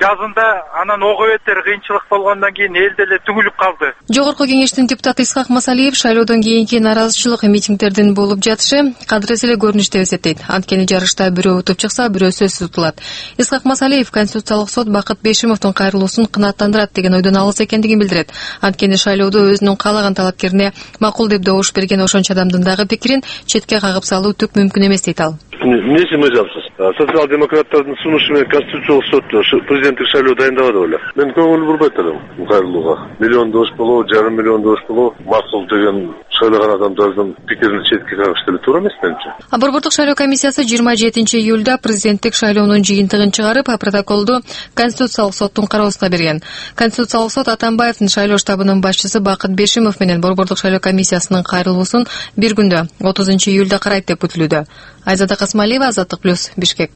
жазында анан ого бетер кыйынчылык болгондон кийин эл деле түңүлүп калды. Жогорку кеңештин депутаты Исхак Масалиев шайлоодон кийинки нааразычылык митингдердин болуп жатышы кадырес эле көрүнүш деп эсептейт. Анткени жарышта бирөө утуп чыкса, бирөө сөзсүз утулат. Исхак Масалиев Конституциялык сот Бакыт Бешимовдун кайрылуусун канааттандырат деген ойдон алыс экендигин билдирет. Анткени шайлоодо өзүнүн каалаган талапкерине макул деп добуш берген ошончо адамдын дагы пикирин четке кагып салуу түк мүмкүн эмес дейт ал. Эмнеси мыйзамсыз? Социал-демократтардын сунушу менен Конституциялык сот президенттик шайлоо дайындабады беле. Мен көңүл бурбайт элем кайрылууга. Миллион добуш болобу, жарым миллион добуш болобу, макул деген шайлаган адамдардын пикирин четке кагыш деле туура эмес менимче. А Борбордук шайлоо комиссиясы жыйырма жетинчи июлда президенттик шайлоонун жыйынтыгын чыгарып, протоколду Конституциялык соттун кароосуна берген. Конституциялык сот Атамбаевдин шайлоо штабынын башчысы Бакыт Бешимов менен Борбордук шайлоо комиссиясынын кайрылуусун бир күндө отузунчу июлда карайт деп күтүлүүдө. Айзада Касмалиева, Азаттык плюс, Бишкек.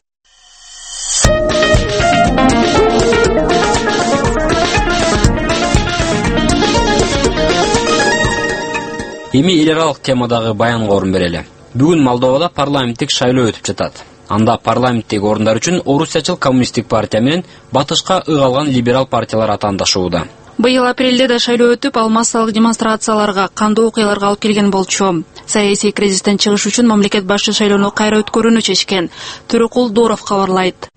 Эми эл аралык темадагы баянга орун берели. Бүгүн Молдовада парламенттик шайлоо өтүп жатат. Анда парламенттеги орундар үчүн Орусиячыл коммунисттик партия менен батышка ыгалган либерал партиялар атаандашууда. Быйыл апрелде да шайлоо өтүп, ал массалык демонстрацияларга, кандуу окуяларга алып келген болчу. Саясий кризистен чыгыш үчүн мамлекет башчы шайлоону кайра өткөрүүнү чечкен. Төрөкул Доров кабарлайт.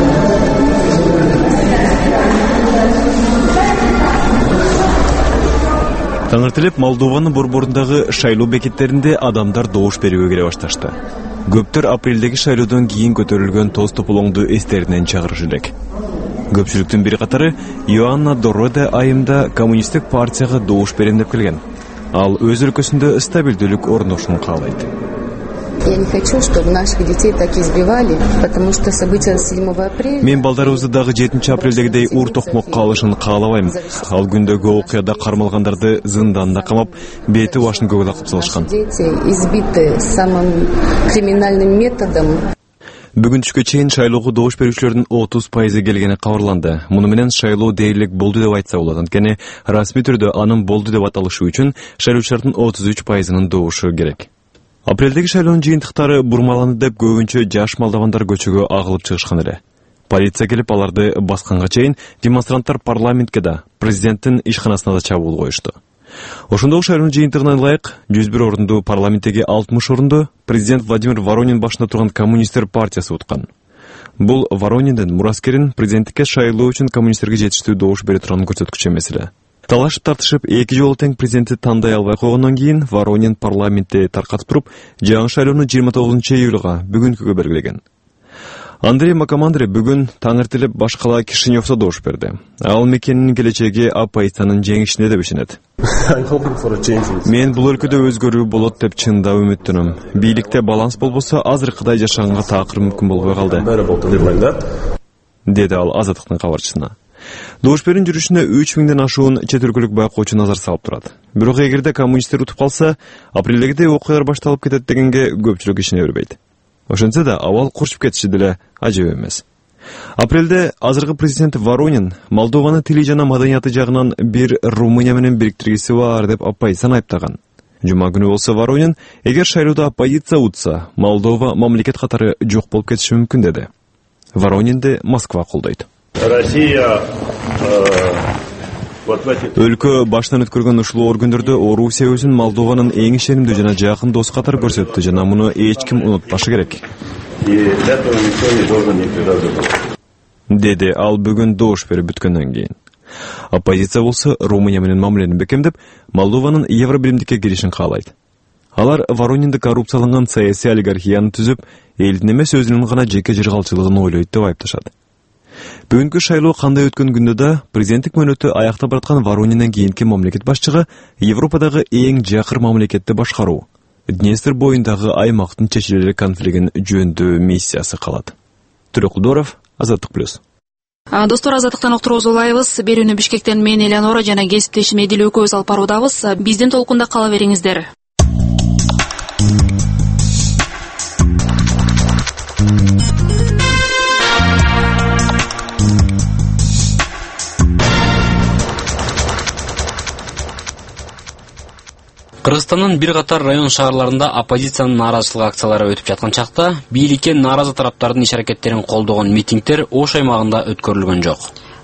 Таңертелеп Молдованын борборундагы шайлоо бекеттеринде адамдар добуш берүүгө келе башташты. Көптөр апрелдеги шайлоодон кийин көтөрүлгөн тоз тополоңду эстеринен чыгарыш элек. Көпчүлүктүн бири катары Иоанна Дороде айымда коммунисттик партияга добуш берем деп келген. Ал өз өлкөсүндө стабилдүүлүк орношун каалайт. Я не хочу, чтобы наших детей так избивали, потому что события седьмого апреля... Мен балдарыбызды дагы жетинчи апрелдегидей ур токмокко алышын каалабайм. Ал күндөгү окуяда кармалгандарды зынданда камап, бети башын көгүлө кылып салышкан. Дети избиты самым криминальным методом. Бүгүн түшкө чейин шайлоого добуш берүүчүлөрдүн отуз пайызы келгени кабарланды. Муну менен шайлоо дээрлик болду деп айтса болот. Анткени расмий түрдө анын болду деп аталышы үчүн шайлоочулардын отуз үч пайызынын добушу керек. Апрелдеги шайлоонун жыйынтыктары бурмаланды деп көбүнчө жаш молдовандар көчөгө агылып чыгышкан эле. Полиция келип аларды басканга чейин демонстранттар парламентке да, президенттин ишканасына да чабуул коюшту. Ошондогу шайлоонун жыйынтыгына ылайык жүз бир орунду парламенттеги алтымыш орунду президент Владимир Воронин башында турган коммунисттер партиясы уткан. Бул Ворониндин мураскерин президенттикке шайлоо үчүн коммунисттерге жетиштүү добуш бере турганын көрсөткүчү эмес эле. Талашып тартышып эки жолу тең президентти тандай албай койгондон кийин Воронин парламентте таркатып туруп, жаңы шайлоону жыйырма тогузунчу июлга бүгүнкүгө белгилеген. Андрей Макамандре бүгүн таңертелеп башкала Кишиневдо добуш берди. Ал мекенинин келечеги оппозициянын жеңишине деп ишенет. Мен бул өлкөдө өзгөрүү болот деп чындап үмүттөнөм. Бийликте баланс болбосо азыркыдай жашаганга такыр мүмкүн болбой калды, деди ал Азаттыктын кабарчысына. Добуш берүүнүн жүрүшүнө үч миңден ашуун чет өлкөлүк байкоочу назар салып турат. Бирок эгерде коммунисттер утуп калса, апрелдегидей окуялар башталып кетет дегенге көпчүлүк ишене бербейт. Ошентсе да абал курчуп кетиши деле ажып эмес. Апрелде азыркы президент Воронин Молдованы тили жана маданияты жагынан бир Румыния менен бириктиргиси бар деп оппозицияны айыптаган. Жума күнү болсо Воронин, эгер шайлоодо оппозиция утса, Молдова мамлекет катары жок болуп кетиши мүмкүн деди. Воронинди Москва колдойт. Россия Өлкө баштан өткөргөн ушул оргүндөрдө Орусия өзүн Молдованын эң ишенимдүү жана жакын дос катары көрсөттү жана муну эч ким унутпашы керек. Деди ал бүгүн добуш берип бүткөндөн кийин. Оппозиция болсо Румыния менен мамилени бекемдеп, Молдованын Евробиримдикке киришин каалайт. Алар Воронинди коррупцияланган саясий олигархияны түзүп, элдин эмес өзүнүн гана жеке жыргалчылыгын ойлойт деп айыпташат. Бүгүнкү шайлоо кандай өткөн күндө да президенттик мөөнөтү аяктап бараткан Воронинен кийинки мамлекет башчыга Европадагы эң жакыр мамлекетти башкаруу, Днестр боюндагы аймактын чечилери конфликтин жөндөй миссиясы калат. Төрөкул Доров, Азаттык плюс. Достор, Азаттыктан Октур Озулаевыз, берүүнү Бишкектен мен Элеонора жана кесиптешим Эдил экөөбүз алып баруудабыз. Биздин толкунда кала бериңиздер. Кыргызстандын бир катар район шаарларында оппозициянын нааразычылык акциялары өтүп жаткан чакта бийликке нааразы тараптардын иш-аракеттерин колдогон митингдер Ош аймагында өткөрүлгөн жок.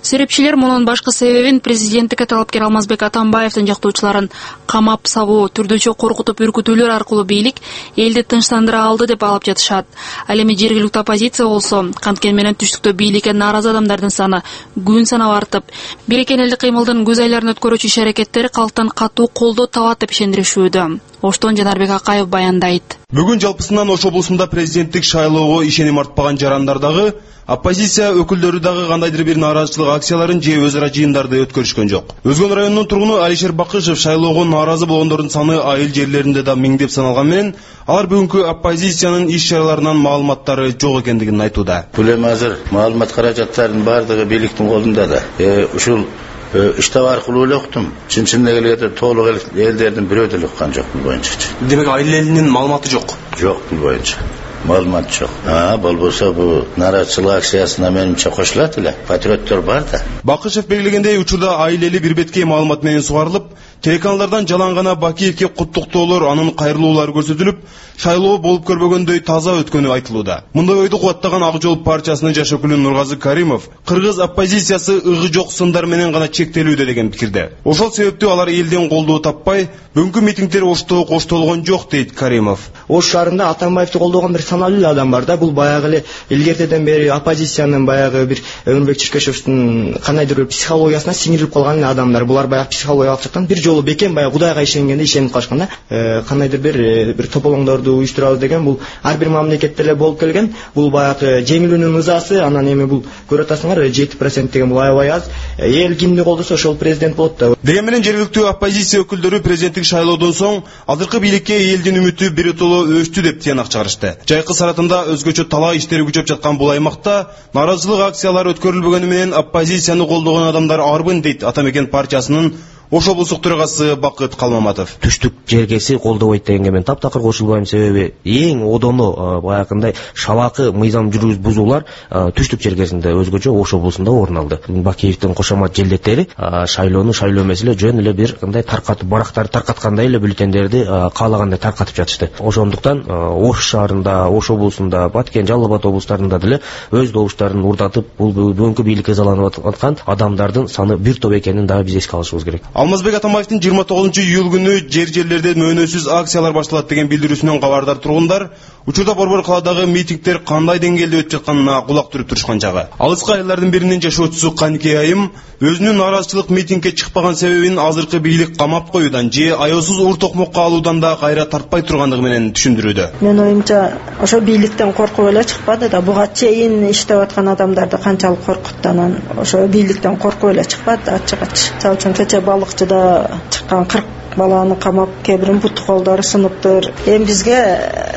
Серепчилер мунун башкы себебин президенттикке талапкер Алмазбек Атамбаевдин жактоочуларын камап салуу, түрдөчө коркутуп үркүтүүлөр аркылуу бийлик элди тынчтандыра алды деп алып жатышат. Ал эми жергиликтүү оппозиция болсо канткени менен түштүктө бийликке нааразы адамдардын саны күн санап артып, бириккен элдик кыймылдын көз айларын өткөрүүчү иш-аракеттери калктан катуу колдоо табат деп ишендиришүүдө. Оштон Жанарбек Акаев баяндайт. Бүгүн жалпысынан Ош облусунда президенттик шайлоого ишеним артпаган жарандардагы оппозиция өкүлдөрү дагы кандайдыр бир нааразычылык акцияларын же өз ара жыйындарды өткөрүшкөн жок. Өзгөн районунун тургуну Алишер Бакышев шайлоого нааразы болгондордун саны айыл жерлеринде да миңдеп саналган менен, алар бүгүнкү оппозициянын иш-чараларынан маалыматтары жок экендигин айтууда. Бул эми азыр маалымат каражаттарынын бардыгы бийликтин колунда да. Ушул иштеп аркылуу эле уктум. Чын-чынына келгенде толук элдердин бирөө деле уккан жок бул боюнча. Демек айыл элинин маалыматы жок. Жок бул боюнча. Маалымат жок. А, болбосо бул нааразычылык акциясына менимче кошулат эле. Патриоттор бар да. Бакышев белгилегендей, учурда айыл эли бир бетке маалымат менен сугарылып, телеканалдардан жалаң гана Бакиевке куттуктоолор, анын кайрылуулары көрсөтүлүп, шайлоо болуп көрбөгөндөй таза өткөнү айтылууда. Мындай ойду кубаттаган Ак Жол партиясынын жаш өкүлү Нургазы Каримов кыргыз оппозициясы ыгы жок сындар менен гана чектелүүдө деген пикирде. Ошол себептүү алар элден колдоо таппай, бүгүнкү митингдер Ошто коштолгон жок дейт Каримов. Ош шаарында Атамбаевди колдогон бир саналуу эле адам бар да. Бул баягы эле илгертеден бери оппозициянын баягы бир Өмүрбек Чиркешевдин кандайдыр бир психологиясына сиңирип калган эле адамдар. Булар баягы психология алып чыккан. Бир жолу бекем баягы Кудайга ишенгенде ишенип калышкан да. Кандайдыр бир бир тополоңдорду уюштурабыз деген бул ар бир мамлекетте эле болуп келген. Бул баягы жеңилүүнүн ызасы, анан эми бул көрүп атасыңар жети процент деген бул аябай аз. Эл кимди колдосо ошол президент болот да. Деген менен жергиликтүү оппозиция өкүлдөрү президенттик шайлоодон соң азыркы бийликке элдин үмүтү биротоло өстү деп тыянак чыгарышты. Жайкы Саратында өзгөчө талаа иштери күчөп жаткан бул аймакта нааразычылык акциялары өткөрүлбөгөнү менен оппозицияны колдогон адамдар арбын дейт Атамекен партиясынын Ош облустук төрагасы Бакыт Калмаматов. Түштүк жергеси колдобойт дегенге мен таптакыр кошулбайм, себеби эң одоно баягындай шабакы мыйзам жүргүз бузуулар түштүк жергесинде өзгөчө Ош облусунда орун алды. Бакиевдин кошомат желдеттери шайлоону шайлоо эмес эле жөн эле бир кандай таркатып барактарды таркаткандай эле бюллетендерди каалагандай таркатып жатышты. Ошондуктан Ош шаарында, Ош облусунда, Баткен, Жалал Абад облустарында деле өз добуштарын урдатып, бул бүгүнкү бийликке ызаланып аткан адамдардын саны бир топ экенин дагы биз эске алышыбыз керек. Алмазбек Атамбаевдин жыйырма тогузунчу июль күнү жер-жерлерде мөөнөсүз акциялар башталат деген билдирүүсүнөн кабардар тургундар учурда Борбор калаадагы митингдер кандай деңгээлде өтүп жатканына кулак түрүп турушкан чагы. Алыскы айылдардын биринин жашоочусу Канике айым өзүнүн нааразычылык митингге чыкпаган себебин азыркы бийлик камап коюудан же аёсуз ур токмокко алуудан да кайра тартпай тургандыгы менен түшүндүрүүдө. Мен оюмча ошо бийликтен коркуп эле чыкпады да. Буга чейин иштеп аткан адамдарды канчалык коркуттанан ошо бийликтен коркуп эле чыкпады ачык-ачык. Мисалы үчүн кече Балыкчыда чыккан кырк баланы камап, кээ биринин буту колдору сыныптыр. Эми бизге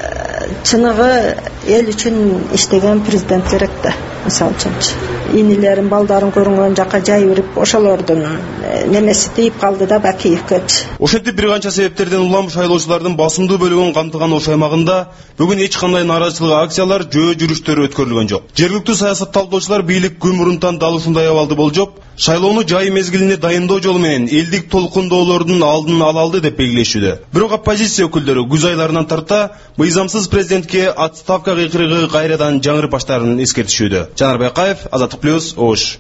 чыныгы эл үчүн иштеген президент керек да. Мисалы үчүн инилерин, балдарын көрүнгөн жака жай берип, ошолордун немеси тийип калды да Бакиевкечи. Ошентип бир канча себептерден улам шайлоочулардын басымдуу бөлүгүн камтыган Ош аймагында бүгүн эч кандай нааразычылык акциялар, жөө жүрүштөр өткөрүлгөн жок. Жергиликтүү саясат талкуучулар бийлик күн мурунтан дал ушундай абалды болжоп, шайлоону жай мезгилине дайындоо жолу менен элдик толкундоолордун алдын ала алды деп белгилешүүдө. Бирок оппозиция өкүлдөрү күз айларынан тарта мыйзамсыз президентке отставка кыйкырыгы кайрадан жаңырып баштаарын эскертишүүдө. Жанарбек Акаев, Азаттык плюс, Ош.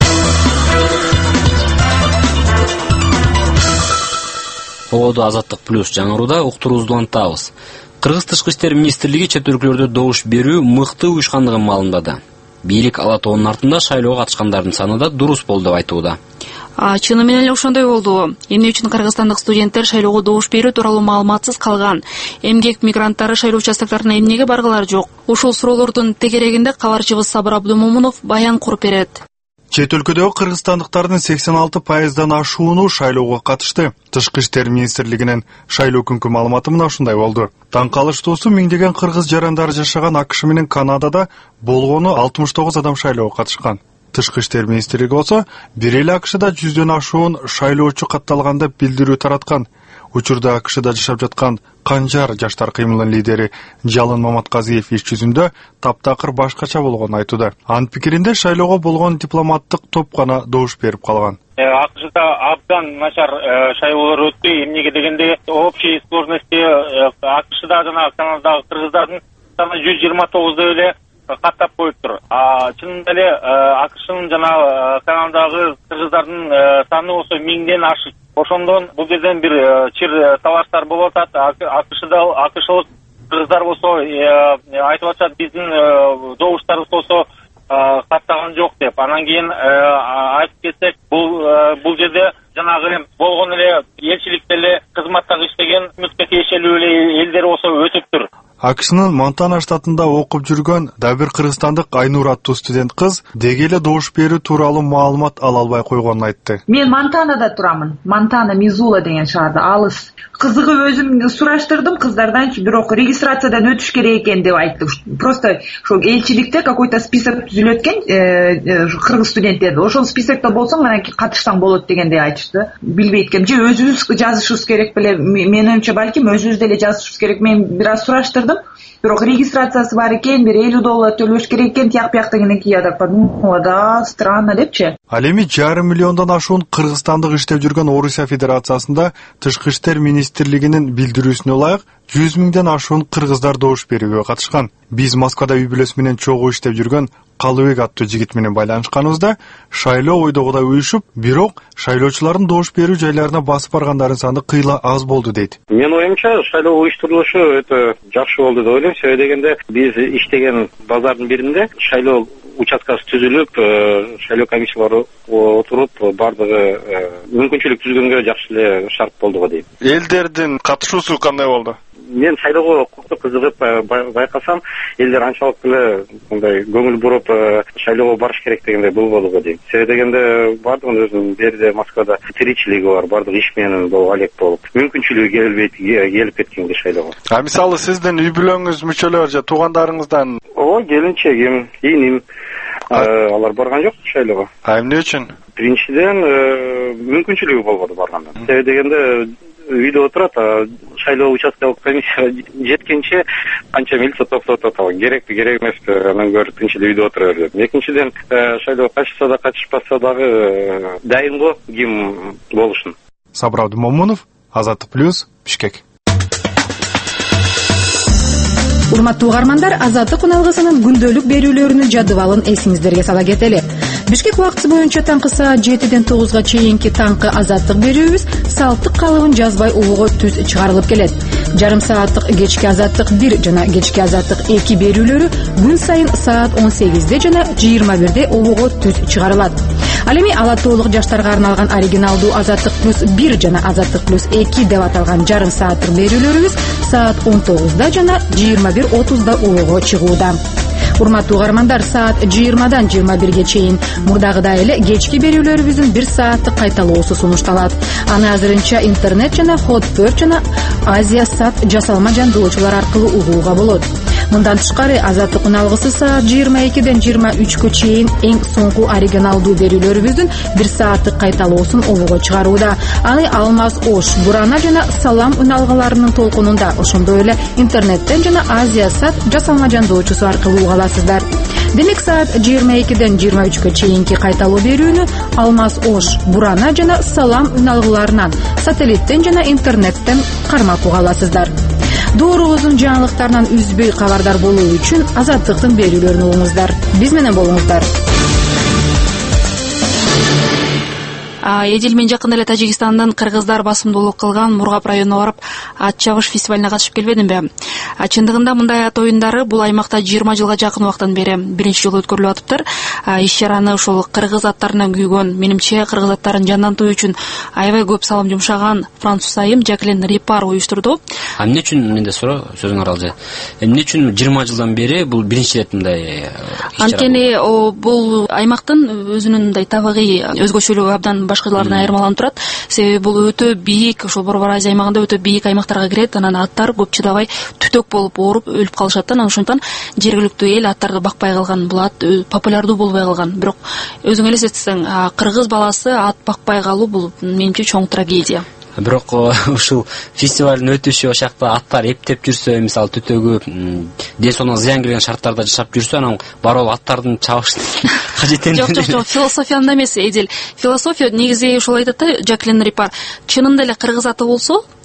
Ободо Азаттык плюс жаңырууда уктуруубузду улантабыз. Кыргыз тышкы иштер министрлиги чет өлкөлөрдө добуш берүү мыкты уюшкандыгын маалымдады. Бийлик ала тоонун артында шайлоого катышкандардын саны да дурус болду деп айтууда. А чыны менен эле ошондой болду. Эмне үчүн кыргызстандык студенттер шайлоого добуш берүү тууралуу маалыматсыз калган? Эмгек мигранттары шайлоо участоктарына эмнеге баргылары жок? Ушул суроолордун тегерегинде кабарчыбыз Сабыр Абдумомунов баян куруп берет. Чет өлкөдөгү кыргызстандыктардын сексен алты пайыздан ашууну шайлоого катышты. Тышкы иштер министрлигинин шайлоо күнкү маалыматы мына ушундай болду. Таң калыштуусу миңдеген кыргыз жарандары жашаган АКШ менен Канадада болгону алтымыш тогуз адам шайлоого катышкан. Тышкы иштер министрлиги болсо бир эле АКШда жүздөн ашуун шайлоочу катталган деп билдирүү тараткан. Учурда АКШда жашап жаткан Канжар жаштар кыймылынын лидери Жалын Маматказиев иш жүзүндө таптакыр башкача болгонун айтууда. Анын пикиринде шайлоого болгон дипломаттык топ гана добуш берип калган. АКШда абдан начар шайлоолор өттү. Эмнеге дегенде общей сложности АКШда жана Канададагы кыргыздардын саны жүз жыйырма тогуз деп эле каттап коюптур. Чынында эле АКШнын жана канадагы кыргыздардын саны болсо миңден ашык. Ошондон бул жерден бир чир талаштар болуп атат. АКШда АКШлык кыргыздар болсо айтып атышат биздин добуштарыбыз болсо каттаган жок деп. Анан кийин айтып кетсек, бул бул жерде жанагы болгон эле элчиликте эле кызматтагы иштеген үмүткө тиешелүү эле элдер болсо өтүптүр. АКШнын Монтана штатында окуп жүргөн да бир кыргызстандык Айнур аттуу студент кыз деги эле добуш берүү тууралуу маалымат ала албай койгонун айтты. Мен Монтанада турамын. Монтана, Мизула деген шаарда, алыс. Кызыгып өзүм сураштырдым кыздардан, бирок регистрациядан өтүш керек экен деп айтты. Просто ошо элчиликте какой-то список түзүлөт экен, кыргыз студенттерди. Ошол списокто болсоң, анан катышсаң болот дегендей айтышты. Билбейт экенм. Же өзүбүз жазышыбыз керек беле? Менимче балким өзүбүз деле жазышыбыз керек. Мен бир аз сураштырдым. Бирок регистрациясы бар экен, бир элүү доллар төлөш керек экен, тияк бияк дегенден кийин я так подумала, да, странно депчи. Ал эми жарым миллиондон ашуун кыргызстандык иштеп жүргөн Орусия Федерациясында Тышкы иштер министрлигинин билдирүүсүнө ылайык жүз миңден ашуун кыргыздар добуш берүүгө катышкан. Биз Москвада үй бүлөсү менен чогуу иштеп жүргөн Калыбек аттуу жигит менен байланышканыбызда шайлоо ойдогудай уюшуп, бирок шайлоочулардын добуш берүү жайларына басып баргандардын саны кыйла аз болду дейт. Менин оюмча, шайлоо уюштурулушу өтө жакшы болду деп ойлойм. Себеби дегенде биз иштеген базардын биринде шайлоо участкасы түзүлүп, шайлоо комиссиялары отуруп, бардыгы мүмкүнчүлүк түзгөнгө жакшы эле шарт болду го дейм. Элдердин катышуусу кандай болду? Мен шайлоого кызыгып байкасам, элдер анчалык эле мындай көңүл буруп шайлоого барыш керек дегендей болбоду го дейм. Себеби дегенде бардыгынын өзүнүн берде Москвада тиричилиги бар, бардык иш менен болуп алек болуп, мүмкүнчүлүгү келбейт, келип кеткенге шайлоого. А мисалы сиздин үй бүлөңүз мүчөлөр же туугандарыңыздан? Ооба, келинчегим, ийним, алар барган жок шайлоого. А эмне үчүн? Биринчиден мүмкүнчүлүгү болбоду баргандан. Себеби дегенде үйдө отурат, шайлоо участкалык комиссия жеткенче канча милиция токтотуп атат. Керекпи, керек эмеспи, анан көрүп тынч эле үйдө отура бер деп. Экинчиден, шайлоо катышса да катышпаса дагы дайын го ким болушун. Сабыр Абдымомунов, Азаттык плюс, Бишкек. Урматтуу угармандар, Азаттык уналгысынын күндөлүк берүүлөрүнүн жадыбалын эсиңиздерге сала кетели. Бишкек убакыты боюнча таңкы саат жетиден тогузга чейинки таңкы азаттык берүүбүз салттык калыбын жазбай улууга түз чыгарылып келет. Жарым сааттык кечки азаттык бир жана кечки азаттык эки берүүлөрү күн сайын саат он сегизде жана жыйырма бирде улууга түз чыгарылат. Ал эми ала тоолук жаштарга арналган оригиналдуу азаттык плюс бир жана азаттык плюс эки деп аталган жарым сааттык берүүлөрүбүз саат он тогузда жана жыйырма бир отузда улууга чыгууда. Урматтуу угармандар, саат жыйырмадан жыйырма бирге чейин мурдагыдай эле кечки берүүлөрүбүздүн бир сааттык кайталоосу сунушталат. Аны азырынча интернет жана Hotpot жана Азия Сат жасалма жандоочулар аркылуу угууга болот. Мындан тышкары азаттык уналгысы саат жыйырма экиден жыйырма үчкө чейин эң соңку оригиналдуу берүүлөрүбүздүн бир сааттык кайталоосун улууга чыгарууда. Аны Алмаз Ош, Бурана жана Салам уналгыларынын толкунунда, ошондой эле интернеттен жана Азия Сат жасалма жандоочусу аркылуу уга аласыздар. Демек саат жыйырма экиден жыйырма үчкө чейинки кайталоо берүүнү Алмаз Ош, Бурана жана Салам уналгыларынан сателлиттен жана интернеттен кармап уга аласыздар. Доорубуздун жаңылыктарынан үзбөй кабардар болуу үчүн Азаттыктын берүүлөрүн угуңуздар. Биз менен болуңуздар. Эдил, мен жакында эле Тажикстандан кыргыздар басымдуулук кылган Мургап районуна барып, ат чабыш фестивалине катышып келбедимби? Чындыгында мындай ат оюндары бул аймакта жыйырма жылга жакын убакыттан бери биринчи жолу өткөрүлүп атыптыр. Иш-чараны ушул кыргыз аттарынан күйгөн, менимче кыргыз аттарын жандантуу үчүн аябай көп салым жумшаган француз айым Жаклин Рипар уюштурду. А эмне үчүн, менде суроо, сөзүңөр алжы. Эмне үчүн жыйырма жылдан бери бул биринчи рет мындай иш-чара? Анткени бул аймактын өзүнүн мындай табигый өзгөчөлүгү абдан башкалардан айырмаланып турат. Себеби бул өтө бийик, ошол Борбор Азия аймагында өтө бийик аймактарга кирет. Анан аттар көп чыдабай түтөк болуп ооруп өлүп калышат. Анан ошондон жергиликтүү эл аттарды бакпай калган. Бул ат популярдуу болбой калган. Бирок өзүң элестетсең, кыргыз баласы ат бакпай калуу бул менимче чоң трагедия. Бирок ушул фестивалдын өтүшү ошакта аттар эптеп жүрсө, мисалы түтөгү ден соолугуна зыян келген шарттарда жашап жүрсө, анан барып аттардын чабыш кажет эмне? Жок, жок, жок, философияда эмес, Эдил. Философия негизи ушул айтат да Жаклин Рипар. Чынында эле кыргыз аты болсо,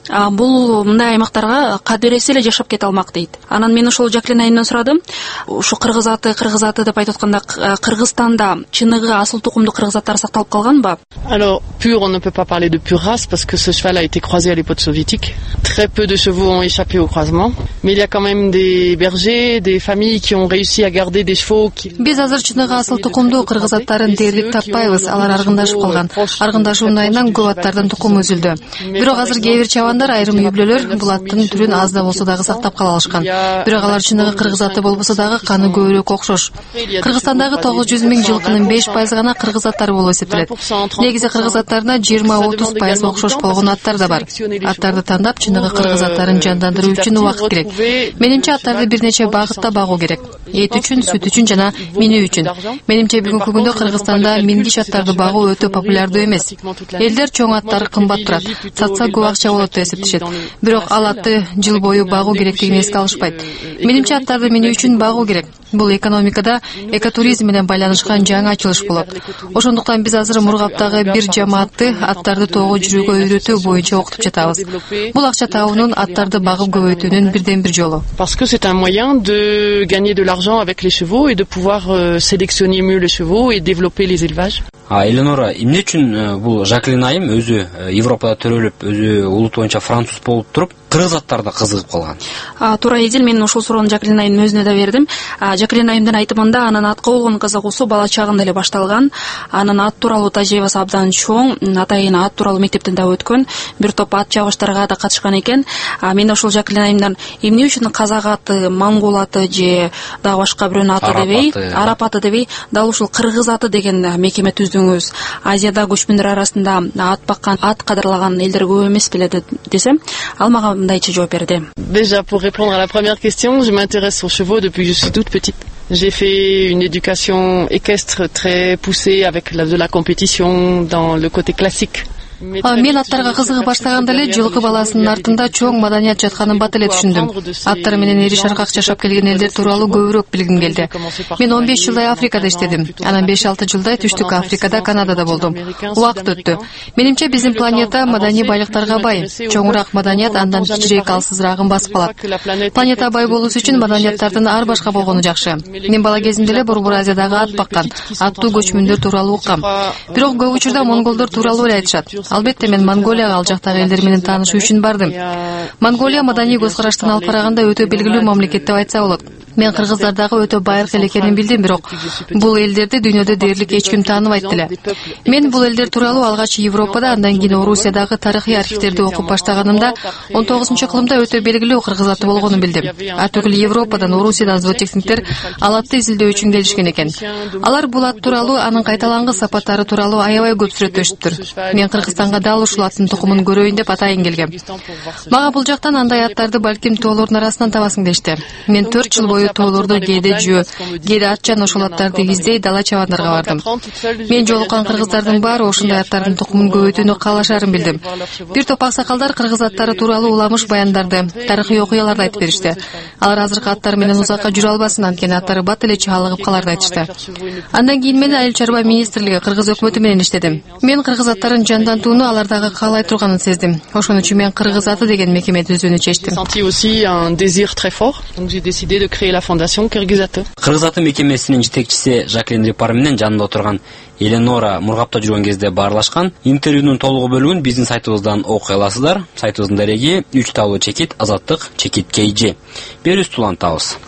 бул мындай аймактарга кадыресе эле жашап кете алмак дейт. Анан мен ошол Жаклин айымдан сурадым. Ушу кыргыз аты, кыргыз аты деп айтып атканда Кыргызстанда чыныгы асыл тукумдуу кыргыз аттар сакталып калганбы? Alors, pur, on ne peut pas parler de pure race parce que ce cheval a été croisé à l'époque soviétique. Très peu de chevaux ont échappé au croisement, mais il y a quand même des bergers, des familles qui ont réussi à garder des chevaux qui... Биз азыр чыныгы асыл тукумдуу кыргыз аттарын дээрлик таппайбыз, алар аргындашып калган. Аргындашуунун айынан көп аттардын тукуму үзүлдү. Бирок азыр кээ бир чабандар, айрым үй-бүлөлөр бул аттын түрүн аз да болсо дагы сактап кала алышкан. Бирок алар чыныгы кыргыз аты болбосо дагы каны көбүрөөк окшош. Кыргызстандагы тогуз жүз миң жылкынын беш пайызы гана кыргыз аттары болуп эсептелет. Негизи кыргыз аттарына жыйырма отуз пайыз окшош болгон аттар да бар. Аттарды тандап чыныгы кыргыз аттарын жандандыруу үчүн убакыт керек. Менимче аттарды бир нече багытта багуу керек. Эт үчүн, сүт үчүн жана минүү үчүн. Менимче бүгүнкү күндө Кыргызстанда мингиш аттарды багуу өтө популярдуу эмес. Элдер чоң аттар кымбат турат, сатса көп акча болот деп эсептешет. Бирок ал атты жыл бою багуу керектигин эске алышпайт. Менимче аттарды минүү үчүн багуу керек. Бул экономикада экотуризм менен байланышкан жаңы ачылыш болот. Ошондуктан биз азыр Мургаптагы бир жамаатты аттарды тоого жүрүүгө үйрөтүү боюнча окутуп жатабыз. Бул акча табуунун аттарды багып көбөйтүүнүн бирден бир жолу. Parce que c'est un moyen de gagner de l'argent avec les chevaux et de pouvoir euh, sélectionner mieux les chevaux et développer les élevages. А Эленора, эмне үчүн бул Жаклин айым өзү Европада төрөлүп, өзү улут боюнча француз болуп туруп, кыргыз аттарына кызыгып калган? Туура эдил, мен ошол суроону Жаклин айымдын өзүнө да бердим. Жаклин айымдын айтымында анын атка болгон кызыгуусу бала чагында эле башталган. Анын ат тууралуу тажрыйбасы абдан чоң, атайын ат тууралуу мектептен да өткөн, бир топ ат чабыштарга да катышкан экен. Мен ошол Жаклин айымдан эмне үчүн казак аты, монгол аты же дагы башка бирөөнүн аты дебей, араб аты дебей, дал ушул кыргыз аты деген мекеме түздүңүз? Азияда көчмөндөр арасында ат баккан, ат кадырлаган элдер көп эмес беле десем, ал мага мындайча жооп берди. Déjà, pour répondre à la première question, je m'intéresse aux chevaux depuis que je suis toute petite. J'ai fait une éducation équestre très poussée avec la, de la compétition dans le côté classique. Мен аттарга кызыгып баштаганда эле жылкы баласынын артында чоң маданият жатканын бат эле түшүндүм. Аттар менен ири шаркак жашап келген элдер тууралуу көбүрөөк билгим келди. Мен он беш жылдай Африкада иштедим. Анан беш алты жылдай Түштүк Африкада, Канадада болдум. Убакыт өттү. Менимче биздин планета маданий байлыктарга бай. Чоңураак маданият андан кичирээк алсызраагын басып калат. Планета бай болуш үчүн маданияттардын ар башка болгону жакшы. Мен бала кезимде эле Борбор Азиядагы ат баккан, аттуу көчмөндөр тууралуу уккам. Бирок көп учурда монголдор тууралуу эле айтышат. Албетте мен Монголияга ал жактагы элдер менен таанышуу үчүн бардым. Монголия маданий көз караштан алып караганда өтө белгилүү мамлекет деп айтса болот. Мен кыргыздардагы өтө байыркы эле экенин билдим, бирок бул элдерди дүйнөдө дээрлик эч ким тааныбайт деле. Мен бул элдер тууралуу алгач Европада, андан кийин Орусиядагы тарыхый архивдерди окуп баштаганымда он тогузунчу кылымда өтө белгилүү кыргыз аты болгонун билдим. А түгүл Европадан, Орусиядан зоотехниктер ал атты изилдөө үчүн келишкен экен. Алар бул ат тууралуу, анын кайталангыс сапаттары тууралуу аябай көп сүрөттөшүптүр. Мен Кыргызстанга дал ушул аттын тукумун көрөйүн деп атайын келгем. Мага бул жактан андай аттарды балким тоолордун арасынан табасың дешти. Мен төрт жыл бою тоолордо кээде жөө, кээде атчан ошол аттарды издей дала чабандарга бардым. Мен жолуккан кыргыздардын баары ошондой аттардын тукумун көбөйтүүнү каалашарын билдим. Бир топ аксакалдар кыргыз аттары тууралуу уламыш баяндарды, тарыхый окуяларды айтып беришти. Алар азыркы аттар менен узакка жүрө албасын, анткени аттары бат эле чаалыгып каларды айтышты. Андан кийин мен Айыл чарба министрлиги, кыргыз өкмөтү менен иштедим. Мен кыргыз аттарын жандантууну алардагы каалай турганын сездим. Ошон үчүн мен кыргыз аты деген мекеме түзүүнү чечтим. Senti aussi un désir très fort, donc j'ai décidé de créer la fondation Kyrgyz аты. Кыргыз аты мекемесинин жетекчиси Жаклин Рипар менен жанында отурган Эленора Мургапта жүргөн кезде баарлашкан интервьюнун толугу бөлүгүн биздин сайтыбыздан окуй аласыздар. Сайтыбыздын дареги үч табы чекит азаттык чекит kg. Берүүбүздү улантабыз.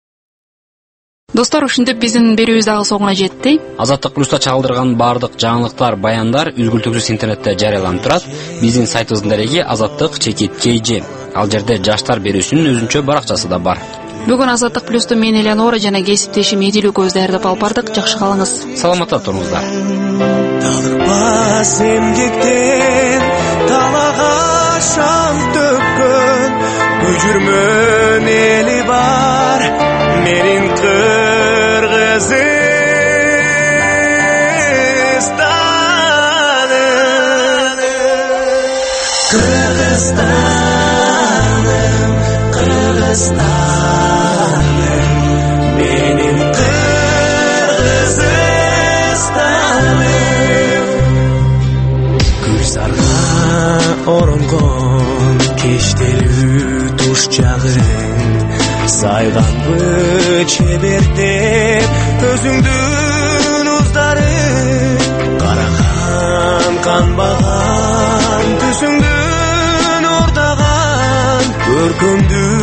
Достор, ушинтип биздин берүүбүз дагы соңуна жетти. Азаттык плюста чагылдырган баардык жаңылыктар, баяндар үзгүлтүксүз интернетте жарыяланып турат. Биздин сайтыбыздын дареги азаттык чекит kg. Ал жерде жаштар берүүсүнүн өзүнчө баракчасы да бар. Бүгүн Азаттык плюсту мен Эленора жана кесиптешим Эдил экөөбүз даярдап алып бардык. Жакшы калыңыз. Саламатта туруңуздар. Талыкпас эмгектен талага шаң төккөн көжүрмөн эли бар менин Кыргызстаным, Кыргызстаным, Кыргызстаным, менин Кыргызстаным. Күз арга оронгон Ертелүү туш жагың сайганбы чебертеп өзүңдүн уздарын караган канбаган түсүңдүн ордаган көркөмдүү